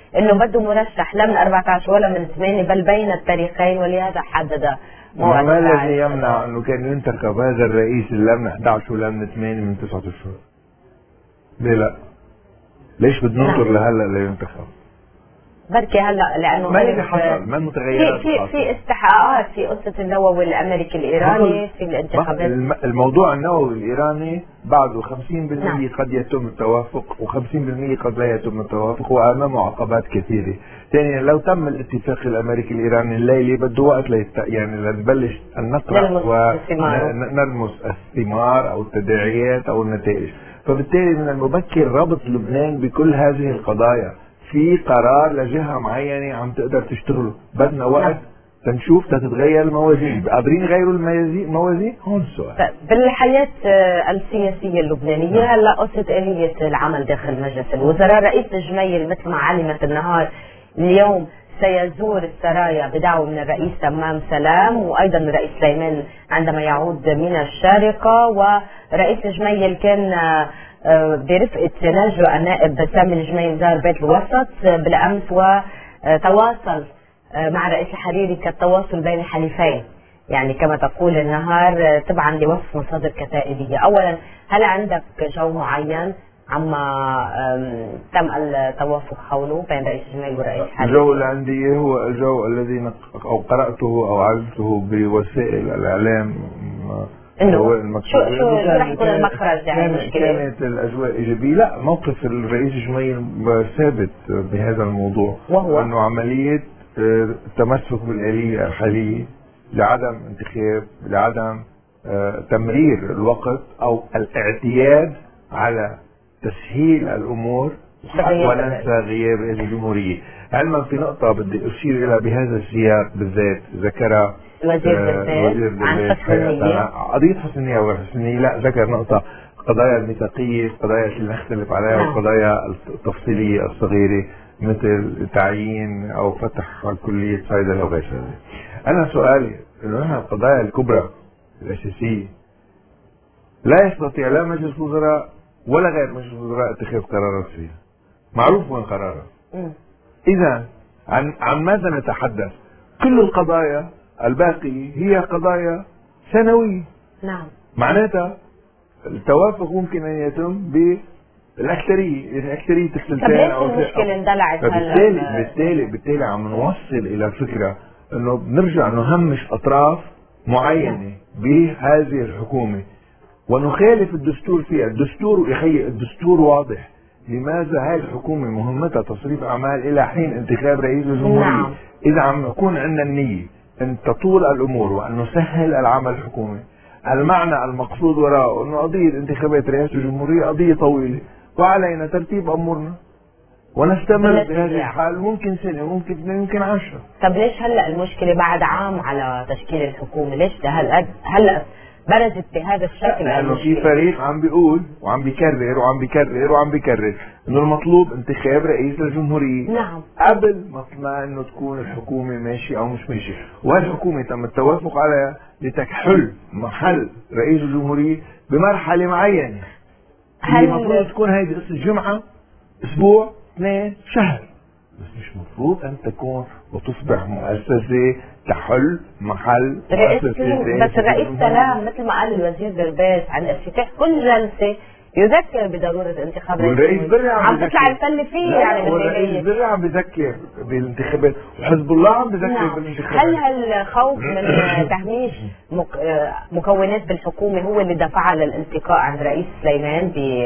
انه بده مرشح لا من أربعة عشر ولا من ثمانية، بل بين التاريخين، ولهذا حدد موعد. ما الذي يمنع انه كان ينتخب هذا الرئيس لا من أحد عشر ولا من ثمانية من تسعة اشهر؟ ليه لا؟ ليش بدنا ننطر لهلا لينتخب؟ بركي هلا لانه ما اللي حصل؟ ما المتغيرات؟ في في في استحقاقات في قصه النووي الامريكي الايراني في الانتخابات. الموضوع النووي الايراني بعده خمسين بالمئة نعم. قد يتم التوافق وخمسين بالمئة قد لا يتم التوافق، وامامه عقبات كثيره. ثانيا لو تم الاتفاق الامريكي الايراني الليلي بده وقت ليست يعني لنبلش ان نقرا ونلمس الثمار او التداعيات او النتائج. فبالتالي من المبكر ربط لبنان بكل هذه القضايا في قرار لجهة معينة عم تقدر تشتغله. بدنا وقت تنشوف تتغير الموازين. قادرين يغيروا الموازين؟ هون السؤال. بالحياة السياسية اللبنانية هلا قصة آلية العمل داخل مجلس الوزراء، رئيس الجميل مثل ما علمت النهار اليوم سيزور السرايا بدعوة من الرئيس تمام سلام، وأيضا الرئيس سليمان عندما يعود من الشارقة، ورئيس الجميل كان برفقة نجوى النائب سامي الجميل زار بيت الوسط بالأمس وتواصل مع رئيس الحريري كالتواصل بين حليفين، يعني كما تقول النهار تبعا لوصف مصادر كتائبية. أولا هل عندك جو معين عما تم التوافق حوله بين رئيس الجميل ورئيس الحريري؟ الجو اللي عندي هو الجو الذي أو قرأته أو عرفته بوسائل الإعلام. انه شو شو رح يكون المخرج يعني؟ كانت الاجواء ايجابيه. لا، موقف الرئيس الجميل ثابت بهذا الموضوع، وهو انه عمليه التمسك بالآلية الحاليه لعدم انتخاب، لعدم تمرير الوقت او الاعتياد على تسهيل الامور وننسى غياب رئيس الجمهوريه. علما في نقطه بدي اشير الى بهذا السياق بالذات ذكرها وزير بالذات عن حسنية، قضية حسنية وحسنية. لا، ذكر نقطة قضايا الميثاقية، قضايا اللي نختلف عليها، والقضايا التفصيلية الصغيرة مثل تعيين أو فتح كلية صيدلة وغير ذلك. أنا سؤالي إنه نحن القضايا الكبرى الأساسية لا يستطيع لا مجلس الوزراء ولا غير مجلس الوزراء اتخاذ قرارات فيها. معروف وين قرارات. إذا عن عن ماذا نتحدث؟ كل القضايا الباقي هي قضايا سنوية. نعم. معناتها التوافق ممكن أن يتم بالأكثرية، الأكثرية الثلثين أو المشكلة اندلعت. بالتالي بالتالي بالتالي عم نوصل إلى الفكرة إنه بنرجع نهمش أطراف معينة بهذه الحكومة ونخالف الدستور فيها. الدستور يخيئ، الدستور واضح. لماذا هاي الحكومة مهمتها تصريف أعمال إلى حين انتخاب رئيس الجمهورية؟ نعم. إذا عم نكون عندنا النية أن تطول الأمور وأن نسهل العمل الحكومي، المعنى المقصود وراءه أنه قضية انتخابات رئاسة الجمهورية قضية طويلة، وعلينا ترتيب أمورنا ونستمر بهذه الحال. ممكن سنة، ممكن اثنين، ممكن عشرة. طب ليش هلا المشكلة بعد عام على تشكيل الحكومة؟ ليش ده هلا هلا برزت بهذا الشكل؟ لأنه في فريق عم بيقول وعم بيكرر وعم بيكرر وعم بيكرر انه المطلوب انتخاب رئيس للجمهورية. نعم. قبل ما انه تكون الحكومة ماشية او مش ماشية، والحكومة تم التوافق عليها لتكحل محل رئيس الجمهورية بمرحلة معينة. هل المفروض تكون هذه قصة جمعة، اسبوع، اثنين، شهر، بس مش مفروض ان تكون وتصبح مؤسسة تحل محل مؤسسة. بس الرئيس سلام مثل ما قال الوزير درباس عن افتتاح كل جلسة يذكر بضرورة انتخاب رئيس الجمهورية. عم تطلع الفلة فيه يعني. والرئيس الجمهورية عم بذكر بالانتخابات، وحزب الله عم بذكر نعم. بالانتخابات. هل الخوف من تهميش مك... مكونات بالحكومة هو اللي دفعها للالتقاء عند رئيس سليمان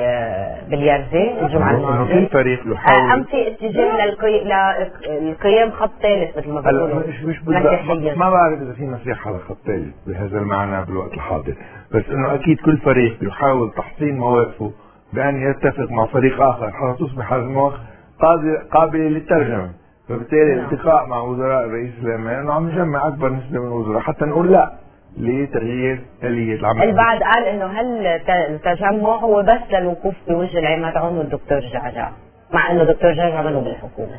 باليارزة الجمعة الماضية؟ في فريق يحاول أم في اتجاه للقي... للقيام خط ثالث مثل ما بيقولوا؟ مش مش ما بعرف إذا في نصيحة على خط ثالث بهذا المعنى بالوقت الحاضر، بس إنه أكيد كل فريق يحاول تحسين مواقفه بأن يتفق مع فريق آخر حتى تصبح هذه المواقف قابلة للترجمة. فبالتالي الالتقاء مع وزراء الرئيس سليمان انه عم نجمع اكبر نسبة من الوزراء حتى نقول لا لتغيير آلية العمل. البعض قال انه هل التجمع هو بس للوقوف بوجه العماد عون والدكتور جعجع، مع انه دكتور جعجع منه بالحكومة.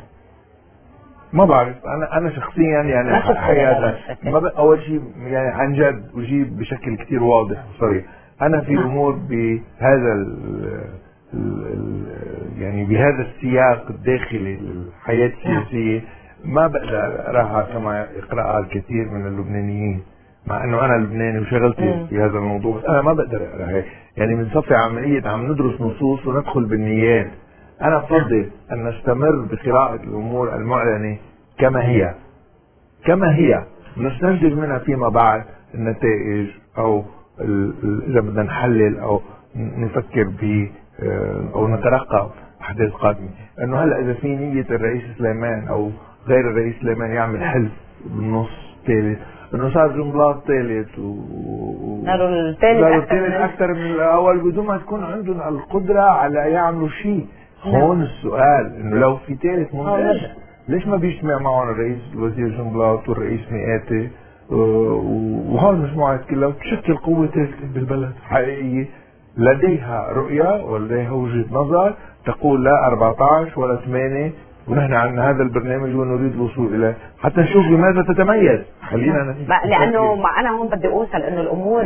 ما بعرف، انا انا شخصيا يعني حقيقة اول شيء يعني عن جد اجيب بشكل كثير واضح وصريح. انا في امور بهذا يعني بهذا السياق الداخلي للحياة السياسية ما بقدر أراها كما يقرأها الكثير من اللبنانيين، مع أنه أنا لبناني وشغلتي في هذا الموضوع، بس أنا ما بقدر أقرأها. يعني من صفي عملية عم ندرس نصوص وندخل بالنيات. أنا بفضل أن نستمر بقراءة الأمور المعلنة كما هي كما هي ونستنتج منها فيما بعد النتائج، أو إذا بدنا نحلل أو نفكر ب أو نترقب أحداث قادمة. أنه هلا إذا في نية الرئيس سليمان أو غير الرئيس سليمان يعمل حلف بالنص ثالث، انه صار جنبلاط ثالث و صاروا الثالث اكثر من الاول بدون ما تكون عندهم القدره على يعملوا شيء. هون السؤال انه لو في ثالث ممتاز، ليش ما بيجتمع معهم الرئيس الوزير جنبلاط والرئيس مئاتي وهول المجموعات كلها وتشكل قوه ثالثه بالبلد حقيقيه لديها رؤيه ولديها وجهه نظر تقول لا أربعة عشر ولا ثمانية، ونحن عندنا هذا البرنامج ونريد الوصول اليه حتى نشوف بماذا تتميز. خلينا لانه ما انا هون بدي اوصل انه الامور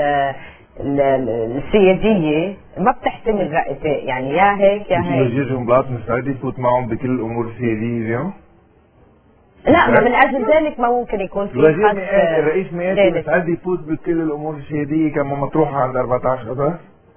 السياديه ما بتحتمل رأي، يعني يا هيك يا هيك. وزير جنبلاط مستعد يفوت معهم بكل الامور السياديه اليوم؟ لا، ما من اجل ذلك ما ممكن يكون في وزير مئاتي الرئيس مئاتي مستعد يفوت بكل الامور السياديه كما مطروحه عند أربعة عشر اذار؟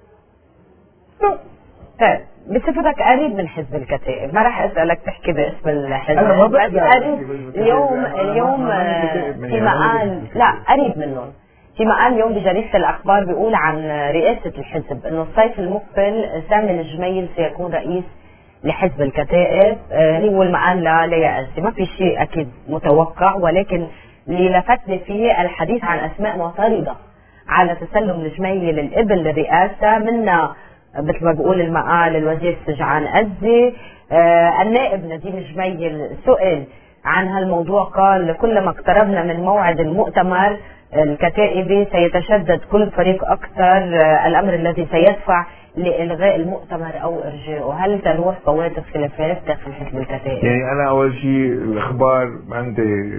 طيب بصفتك قريب من حزب الكتائب، ما راح اسالك تحكي باسم الحزب، انا ما بس قريب اليوم اليوم فيما قال لا قريب منهم، فيما قال اليوم بجريدة الأخبار بيقول عن رئاسة الحزب إنه الصيف المقبل سامي الجميل سيكون رئيس لحزب الكتائب. هو المقال لا لا يأسي، ما في شيء أكيد متوقع، ولكن اللي لفتني فيه الحديث عن أسماء معترضة على تسلم الجميل للإبن للرئاسة، منا مثل ما بيقول المقال الوزير سجعان أزي. آه النائب نديم جميل سئل عن هالموضوع قال كلما اقتربنا من موعد المؤتمر الكتائبي سيتشدد كل فريق أكثر الأمر الذي سيدفع لإلغاء المؤتمر أو إرجاؤه. هل تروح بوادر خلافات داخل حزب الكتائب؟ يعني أنا أول شيء الأخبار عندي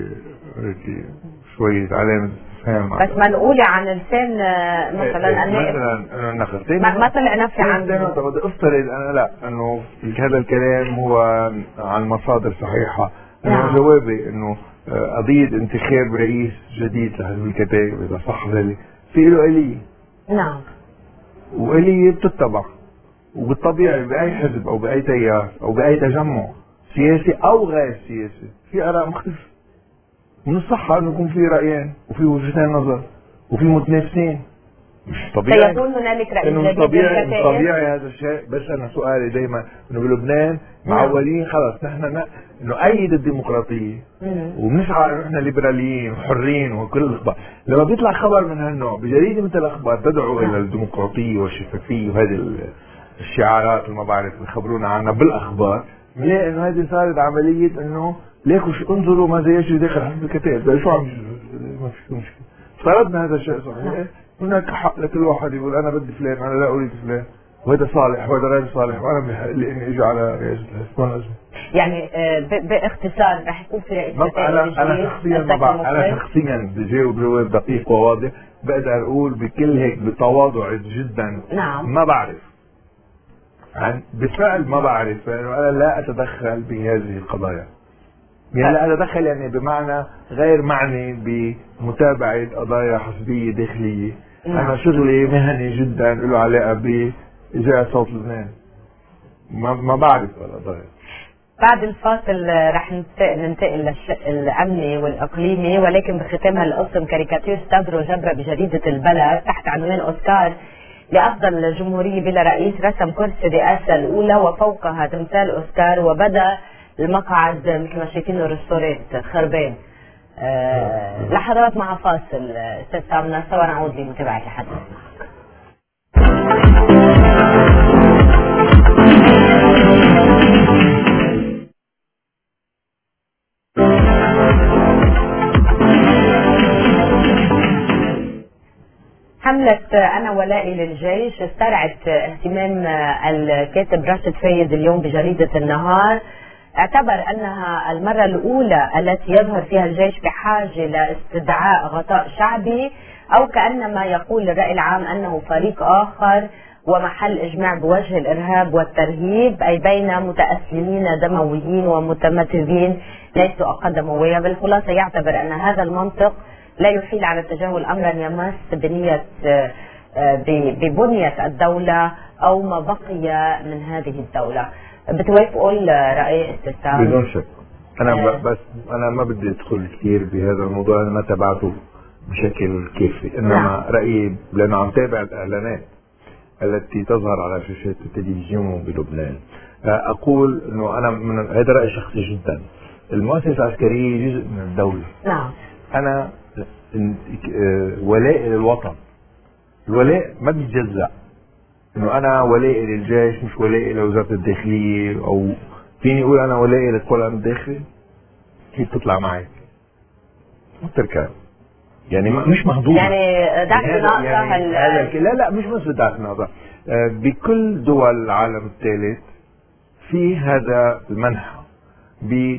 شوية علامة فهم، بس ما نقولي عن لسان مثلا النائب مثلا نخلتين ما طلع نفي عنه. طب بدي أفترض أنا لا أنه هذا الكلام هو عن مصادر صحيحة. أنا جوابي أنه قضية انتخاب رئيس جديد لحزب الكتائب إذا صح ذلك في له آلية. نعم. وآلية بتتبع، وبالطبيعي بأي حزب أو بأي تيار أو بأي تجمع سياسي أو غير سياسي في آراء مختلفة. من الصح أنه يكون في رأيين وفي وجهتين نظر وفي متنافسين. مش طبيعي سيكون هنالك رئيس جديد للكتائب. طبيعي هذا الشيء، بس أنا سؤالي دائما إنه بلبنان معولين خلص نحن إنه أيد الديمقراطية وبنسعى إنه إحنا ليبراليين وحرين وكل الأخبار. لما بيطلع خبر من هالنوع بجريدة مثل الأخبار تدعو إلى الديمقراطية والشفافية وهذه الشعارات وما بعرف يخبرونا عنها بالأخبار، بنلاقي إنه هذه صارت عملية إنه ليكوا انظروا ماذا يجري داخل حزب الكتائب. شو عم ما في مشكلة. افترضنا هذا الشيء صحيح، هناك حق لكل واحد يقول أنا بدي فلان أنا لا أريد فلان، وهذا صالح وهذا غير صالح، وأنا بحق لي إني أجي على رئاسة الحزب. يعني باختصار رح يكون في رئيس كتائب أنا أنا شخصيا ما أنا شخصيا بجاوب جواب دقيق وواضح، بقدر أقول بكل هيك بتواضع جدا. نعم. ما بعرف عن بالفعل ما بعرف، لأنه أنا لا أتدخل بهذه القضايا. يعني لا أتدخل يعني بمعنى غير معني بمتابعة قضايا حزبية داخلية. نعم. أنا شغلي مهني جدا له علاقة بإذاعة صوت لبنان. ما ما بعرف القضايا. بعد الفاصل رح ننتقل للشق الأمني والإقليمي، ولكن بختامها القسم كاريكاتير ستافرو جبرة بجريدة البلد تحت عنوان أوسكار لأفضل جمهورية بلا رئيس، رسم كرسي الرئاسة الأولى وفوقها تمثال أوسكار، وبدأ المقعد مثل ما شايفين ريستوريت خربان. أه لحظات مع فاصل استاذ سامنا سوا نعود لمتابعة الحدث. حملة أنا ولائي للجيش استرعت اهتمام الكاتب راشد فايد اليوم بجريدة النهار. اعتبر أنها المرة الأولى التي يظهر فيها الجيش بحاجة لاستدعاء غطاء شعبي، أو كأنما يقول الرأي العام أنه فريق آخر ومحل إجماع بوجه الإرهاب والترهيب، أي بين متأسلمين دمويين ومتمثلين ليسوا أقل دموية. بالخلاصة يعتبر أن هذا المنطق لا يحيل على تجاهل أمرا يمس بنية ببنية الدولة أو ما بقي من هذه الدولة. بتوافقوا الرأي استاذ؟ بدون شك. أنا آه. بس أنا ما بدي أدخل كثير بهذا الموضوع، أنا ما تابعته بشكل كافي، إنما نعم. رأيي لأنه عم تابع الإعلانات التي تظهر على شاشات التلفزيون بلبنان، أقول إنه أنا من هذا رأي شخصي جدا. المؤسسة العسكرية جزء من الدولة. نعم. أنا ولائي للوطن، الولاء ما بيتجزأ، إنه أنا ولائي للجيش مش ولائي لوزارة الداخلية، أو فيني أقول أنا ولائي للقوى الداخلي. كيف تطلع معي؟ متركب يعني مش مهضوم، يعني دعك ناقصة. يعني هل... لا لا مش بس دعك ناقصة. بكل دول العالم الثالث في هذا المنحى ب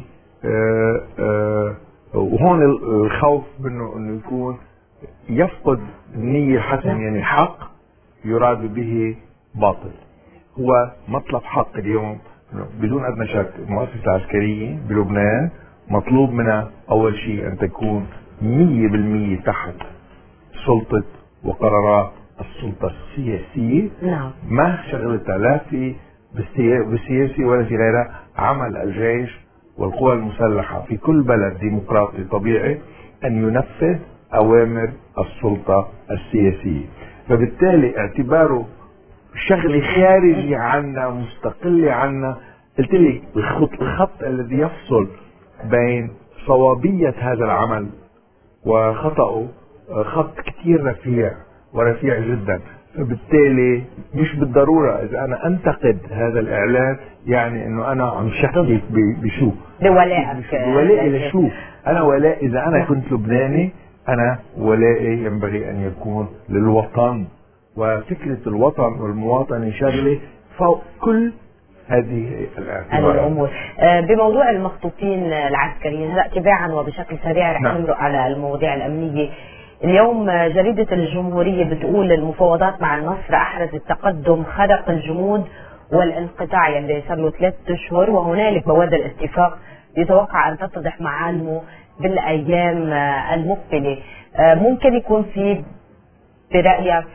وهون الخوف منه انه يكون يفقد النية الحسنة، يعني حق يراد به باطل. هو مطلب حق اليوم بدون ادنى شك. المؤسسة العسكرية بلبنان مطلوب منها اول شيء ان تكون مية بالمية تحت سلطة وقرارات السلطة السياسية. نعم. ما شغلتها لا في بالسياسي ولا في غيرها. عمل الجيش والقوى المسلحة في كل بلد ديمقراطي طبيعي أن ينفذ أوامر السلطة السياسية، فبالتالي اعتباره شغلة خارجي عنا مستقل عنا. قلت لي الخط, الخط الذي يفصل بين صوابية هذا العمل وخطأه خط كتير رفيع ورفيع جدا. فبالتالي مش بالضرورة إذا أنا أنتقد هذا الإعلان يعني إنه أنا عم شكك بشو بولائك. بولائي لشو؟ أنا ولاء إذا أنا كنت لبناني، أنا ولائي ينبغي أن يكون للوطن، وفكرة الوطن والمواطنة شغلة فوق كل هذه الأمور. بموضوع المخطوفين العسكريين هلا تباعا وبشكل سريع رح نمرق على المواضيع الأمنية. اليوم جريدة الجمهورية بتقول المفاوضات مع النصر أحرزت تقدم خرق الجمود والانقطاع يلي صار له ثلاث أشهر، وهنالك بوادر اتفاق يتوقع أن تتضح معالمه بالأيام المقبلة. ممكن يكون في برأيك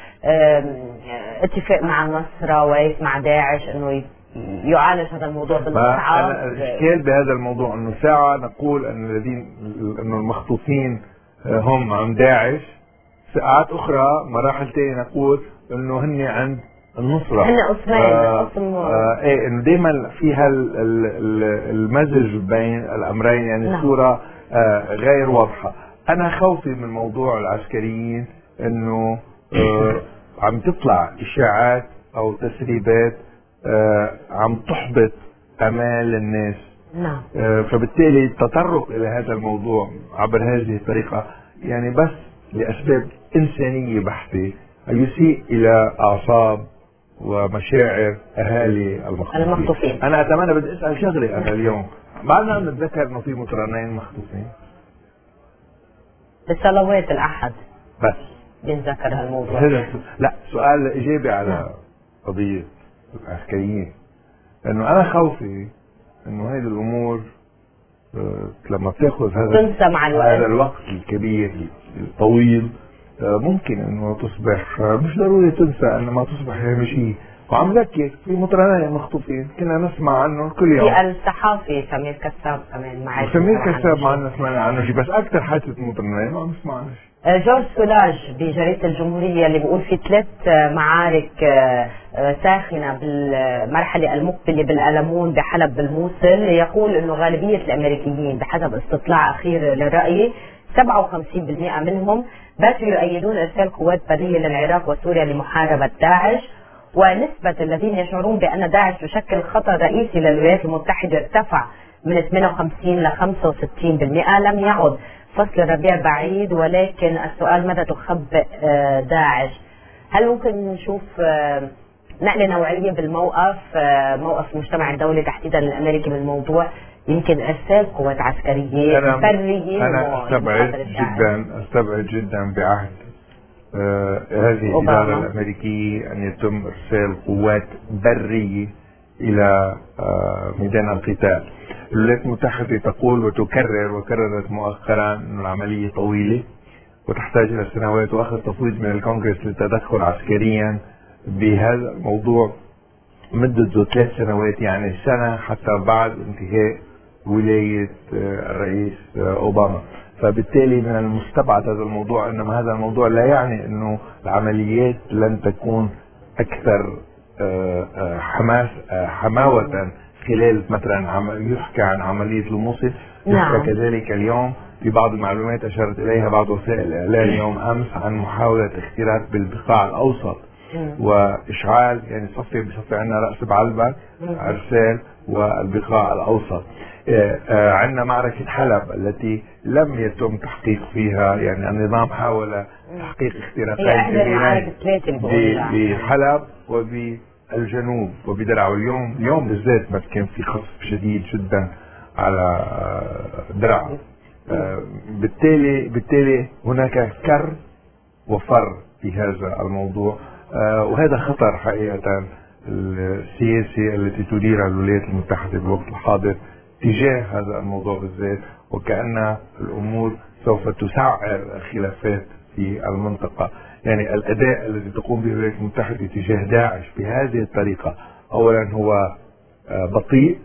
اتفاق مع النصر ومع داعش انه يعالج هذا الموضوع بالمصعب؟ الاشكال بهذا الموضوع انه ساعة نقول ان الذين انه المخطوفين هم عند داعش، ساعات اخرى مراحل ثانية نقول انه هن عند النصرة. هن قسمين. آه آه ايه انه دائما في هالمزج بين الامرين، يعني الصورة آه غير واضحة. انا خوفي من موضوع العسكريين انه آه عم تطلع اشاعات او تسريبات آه عم تحبط امال الناس. نعم. آه فبالتالي التطرق الى هذا الموضوع عبر هذه الطريقة يعني بس لاسباب انسانية بحتة يسيء الى اعصاب ومشاعر اهالي المخطوفين. المخطوفين. انا اتمنى بدي اسال شغله. انا اليوم بعدنا بنتذكر انه في مطرانين مخطوفين بصلوات الاحد بس بنذكر هالموضوع. لا سؤال اجابي على قضيه العسكريين، انه انا خوفي انه هذه الامور لما بتاخذ هذا تنسى مع الوقت. هذا الوقت الكبير الطويل ممكن انه تصبح مش ضروري تنسى انما تصبح هامشية. وعم ذكر في مطرانين مخطوفين كنا نسمع عنه كل يوم. في الصحافي سمير كساب كمان معي. سمير كساب ما عنا سمعنا عنه شيء، بس اكثر حادثة مطرانين ما بنسمع عنه شيء. جورج سولاج بجريدة الجمهورية اللي بيقول في ثلاث معارك ساخنة بالمرحلة المقبلة بالألمون بحلب بالموصل، يقول انه غالبية الامريكيين بحسب استطلاع اخير للرأي سبعة وخمسين بالمئة منهم باتوا يؤيدون ارسال قوات برية للعراق وسوريا لمحاربة داعش، ونسبة الذين يشعرون بأن داعش تشكل خطر رئيسي للولايات المتحدة ارتفع من ثمانية وخمسين ل خمسة وستين بالمئة. لم يعد فصل الربيع بعيد، ولكن السؤال ماذا تخبئ داعش؟ هل ممكن نشوف نقلة نوعية بالموقف، موقف المجتمع الدولي تحديدا الأمريكي بالموضوع، يمكن ارسال قوات عسكريه بريه؟ انا استبعد جدا استبعد جدا بعهد آه هذه الإدارة الأمريكية أن يتم إرسال قوات برية إلى آه ميدان القتال. الولايات المتحدة تقول وتكرر وكررت مؤخرا أن العملية طويلة وتحتاج إلى سنوات، وأخذ تفويض من الكونغرس للتدخل عسكريا بهذا الموضوع مدته ثلاث سنوات، يعني سنة حتى بعد انتهاء ولاية الرئيس أوباما. فبالتالي من المستبعد هذا الموضوع، إنما هذا الموضوع لا يعني أنه العمليات لن تكون أكثر حماس حماوة خلال مثلا يحكى عن عملية الموصل، يحكى كذلك اليوم في بعض المعلومات أشارت إليها بعض وسائل الإعلام يوم أمس عن محاولة اختراق بالبقاع الأوسط وإشعال، يعني صفي بصفي عندنا رأس بعلبك أرسال والبقاع الأوسط. عندنا معركة حلب التي لم يتم تحقيق فيها، يعني النظام حاول تحقيق اختراقين بحلب وبالجنوب وبدرعا، واليوم اليوم بالذات ما كان في خصف شديد جدا على درعا. بالتالي بالتالي هناك كر وفر في هذا الموضوع، وهذا خطر حقيقة السياسي التي تديرها الولايات المتحدة بالوقت الحاضر تجاه هذا الموضوع بالذات، وكأن الأمور سوف تسعر الخلافات في المنطقة. يعني الأداء الذي تقوم به الولايات المتحدة تجاه داعش بهذه الطريقة أولا هو بطيء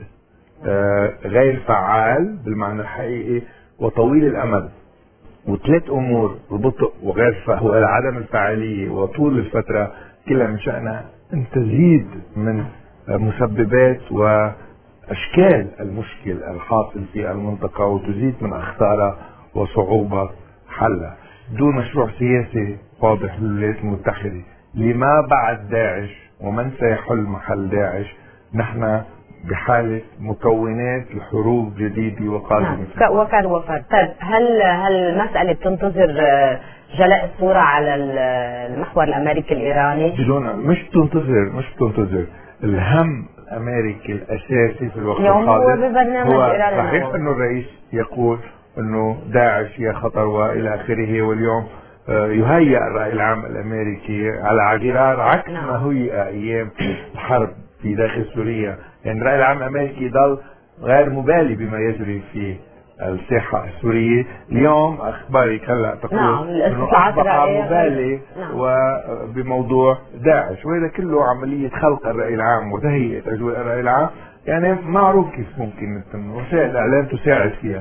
غير فعال بالمعنى الحقيقي وطويل الأمد، وثلاث أمور: البطء وغير هو عدم الفعالية وطول الفترة، كلها من شأنها أن تزيد من مسببات وأشكال المشكل الحاصل في المنطقة وتزيد من أخطارها وصعوبة حلها. دون مشروع سياسي واضح للولايات المتحدة لما بعد داعش ومن سيحل محل داعش، نحن بحالة مكونات الحروب جديدة وقادمة. نعم. وكان وفر. طيب هل هل المسألة بتنتظر جلاء الصورة على المحور الأمريكي الإيراني؟ بدون مش تنتظر مش تنتظر الهم الأمريكي الأساسي في الوقت الحاضر هو, هو صحيح أنه الرئيس يقول أنه داعش هي خطر وإلى آخره، واليوم يهيئ الرأي العام الأمريكي على غرار عكس ما هيئ أيام الحرب في داخل سوريا. يعني الرأي العام الأمريكي ضل غير مبالي بما يجري في الساحة السورية. اليوم أخبارك هلا تقول نعم. أنه أصبح مبالي نعم. وبموضوع داعش، وهذا كله عملية خلق الرأي العام وتهيئة أجواء الرأي العام، يعني معروف كيف ممكن وسائل الإعلام تساعد فيها.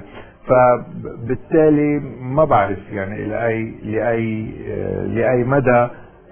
فبالتالي ما بعرف يعني لأي لأي لأي مدى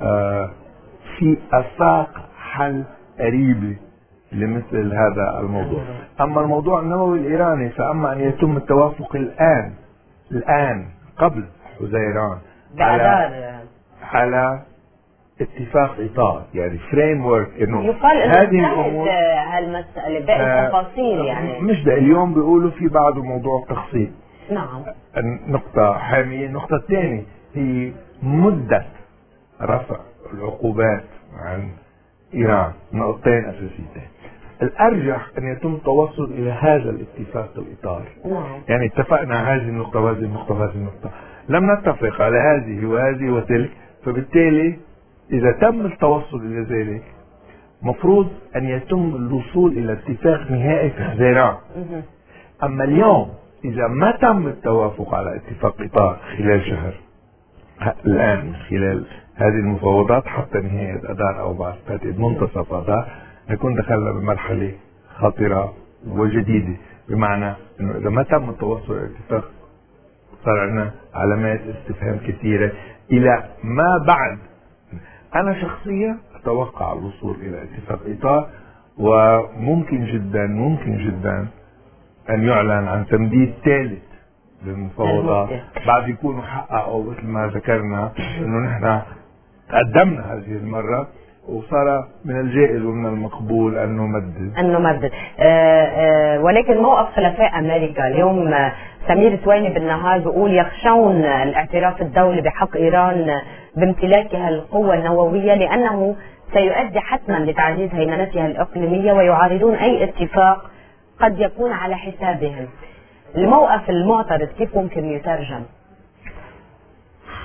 في آفاق حل قريبة لمثل هذا الموضوع. أما الموضوع النووي الإيراني فأما أن يتم التوافق الآن الآن قبل حزيران على على اتفاق إطار، يعني فريم ورك، إنه يقال هذه الأمور هالمسألة باقي التفاصيل، يعني مش ده اليوم بيقولوا في بعض موضوع تخصيص. نعم. النقطة حامية. النقطة الثانية هي مدة رفع العقوبات عن إيران. نقطتين أساسيتين. الأرجح أن يتم التوصل إلى هذا الاتفاق الإطار. نعم. يعني اتفقنا هذه النقطة وهذه النقطة وهذه النقطة، لم نتفق على هذه وهذه وتلك، فبالتالي إذا تم التوصل إلى ذلك مفروض أن يتم الوصول إلى اتفاق نهائي في حزيران. أما اليوم إذا ما تم التوافق على اتفاق إطار خلال شهر الآن خلال هذه المفاوضات حتى نهاية أذار أو بعد منتصف أذار، نكون دخلنا بمرحلة خطرة وجديدة، بمعنى أنه إذا ما تم التوصل إلى اتفاق صار عندنا علامات استفهام كثيرة إلى ما بعد. أنا شخصيا أتوقع الوصول إلى اتفاق إطار، وممكن جدا ممكن جدا أن يعلن عن تمديد ثالث للمفاوضات بعد يكونوا حققوا مثل ما ذكرنا أنه نحن تقدمنا هذه المرة وصار من الجائز ومن المقبول أن نمدد أن نمدد. آه آه ولكن موقف خلفاء أمريكا اليوم آه سمير تويني بالنهار بيقول يخشون الاعتراف الدولي بحق إيران بامتلاكها القوة النووية لأنه سيؤدي حتما لتعزيز هيمنتها الإقليمية، ويعارضون أي اتفاق قد يكون على حسابهم. الموقف المعترض كيف ممكن يترجم؟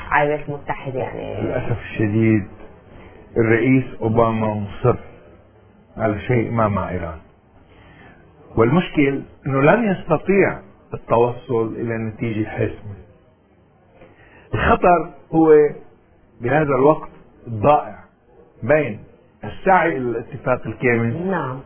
على الولايات المتحدة يعني. للأسف الشديد الرئيس أوباما مصر على شيء ما مع إيران، والمشكل أنه لن يستطيع التوصل إلى نتيجة حاسمة. الخطر هو بهذا الوقت الضائع بين السعي إلى الاتفاق الكامل. نعم.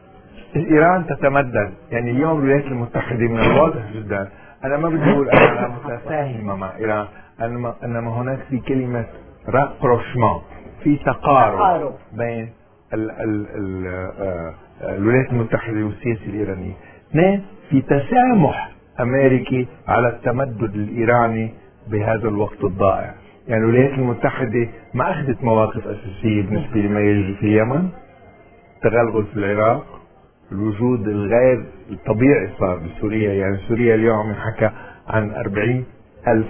إيران تتمدد، يعني اليوم الولايات المتحدة من الواضح جدا، أنا ما بدي أقول أنها متفاهمة مع إيران، إنما هناك في كلمة رابروشمون، في تقارب بين ال ال ال الولايات المتحدة والسياسة الإيرانية. اثنين، في تسامح أمريكي على التمدد الإيراني بهذا الوقت الضائع. يعني الولايات المتحدة ما أخذت مواقف أساسية بالنسبة لما يجري في اليمن، تغلغل في العراق، الوجود الغير الطبيعي صار بسوريا. يعني سوريا اليوم ينحكى عن أربعين ألف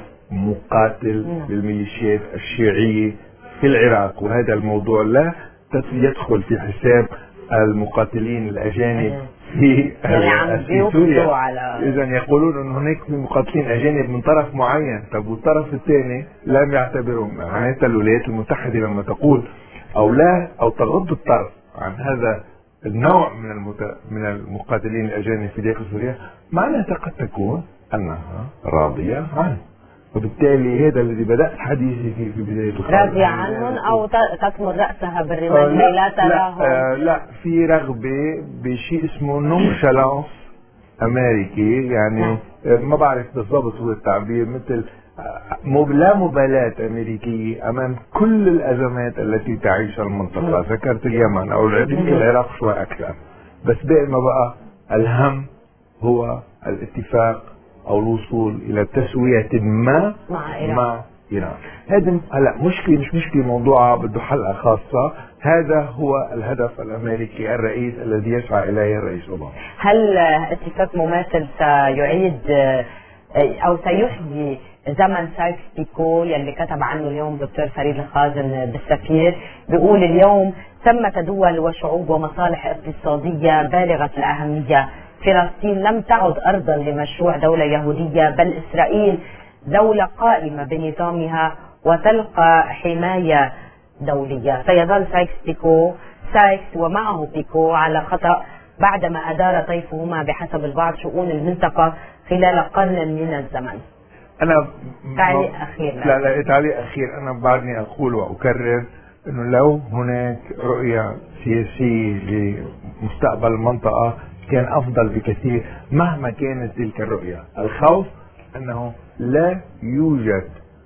مقاتل للميليشيات الشيعية في العراق، وهذا الموضوع لا يدخل في حساب المقاتلين الأجانب في يعني سوريا. إذا يقولون أن هناك مقاتلين أجانب من طرف معين، طب والطرف الثاني لم يعتبرهم. معناتها الولايات المتحدة لما تقول أو لا أو تغض الطرف عن هذا النوع من المت... من المقاتلين الأجانب في داخل سوريا، معناتها قد تكون أنها راضية عنه، وبالتالي هذا الذي بدأت حديثي فيه في بداية الخطاب، راضية عنهم أو تثمر رأسها بالرمال. لا, لا تراهم. لا, لا في رغبة بشيء اسمه نونشالانس أمريكي، يعني ما بعرف بالضبط هو التعبير، مثل لا مبالاة أمريكية أمام كل الأزمات التي تعيشها المنطقة. ذكرت اليمن أو العراق شوي أكثر، بس باقي ما بقى الهم هو الاتفاق أو الوصول إلى تسوية ما مع إيران. مع إيران. هذا هلا مشكلة مش مشكلة موضوعها بده حلقة خاصة. هذا هو الهدف الأمريكي الرئيس الذي يسعى إليه الرئيس أوباما. هل اتفاق مماثل سيعيد أو سيحيي زمن سايكس بيكو يلي كتب عنه اليوم دكتور فريد الخازن بالسفير؟ بيقول اليوم ثمة دول وشعوب ومصالح اقتصادية بالغة الأهمية. فلسطين لم تعد أرضا لمشروع دولة يهودية، بل إسرائيل دولة قائمة بنظامها وتلقى حماية دولية. سيظل سايكس بيكو سايكس ومعه بيكو على خطأ بعدما أدار طيفهما بحسب البعض شؤون المنطقة خلال قرن من الزمن. أنا تعليق أخير. لا لا تعليق أخير. أنا بعدني أقول وأكرر أنه لو هناك رؤية سياسية لمستقبل المنطقة كان أفضل بكثير مهما كانت تلك الرؤية. الخوف أنه لا يوجد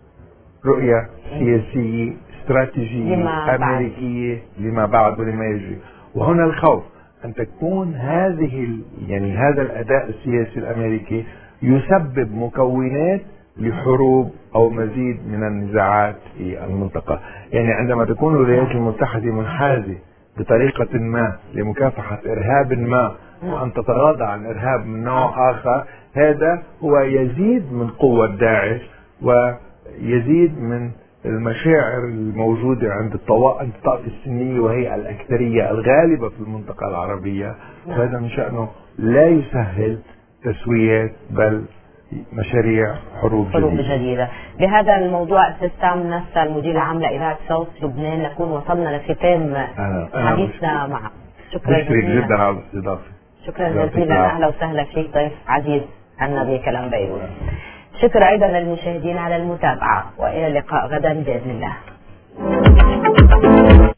رؤية سياسية استراتيجية أمريكية لما بعد ولما يجري، وهنا الخوف أن تكون هذه يعني هذا الأداء السياسي الأمريكي يسبب مكونات لحروب أو مزيد من النزاعات في المنطقة. يعني عندما تكون الولايات المتحدة منحازة بطريقة ما لمكافحة إرهاب ما وأن تتغاضى عن إرهاب من نوع آخر، هذا هو يزيد من قوة داعش ويزيد من المشاعر الموجودة عند الطوائف السنية وهي الأكثرية الغالبة في المنطقة العربية. وهذا من شأنه لا يسهل تسويات بل مشاريع حروب, حروب جديدة. جديدة. بهذا الموضوع استسلام نفسه المدير العام لإذاعة صوت لبنان نكون وصلنا لختام حديثنا معك. شكرا جزيلا جدا على الاستضافة. شكرا جزيلا. أهلا وسهلا فيك ضيف عزيز عنا بكلام بيروت. شكرا أيضا للمشاهدين على المتابعة، وإلى اللقاء غدا بإذن الله.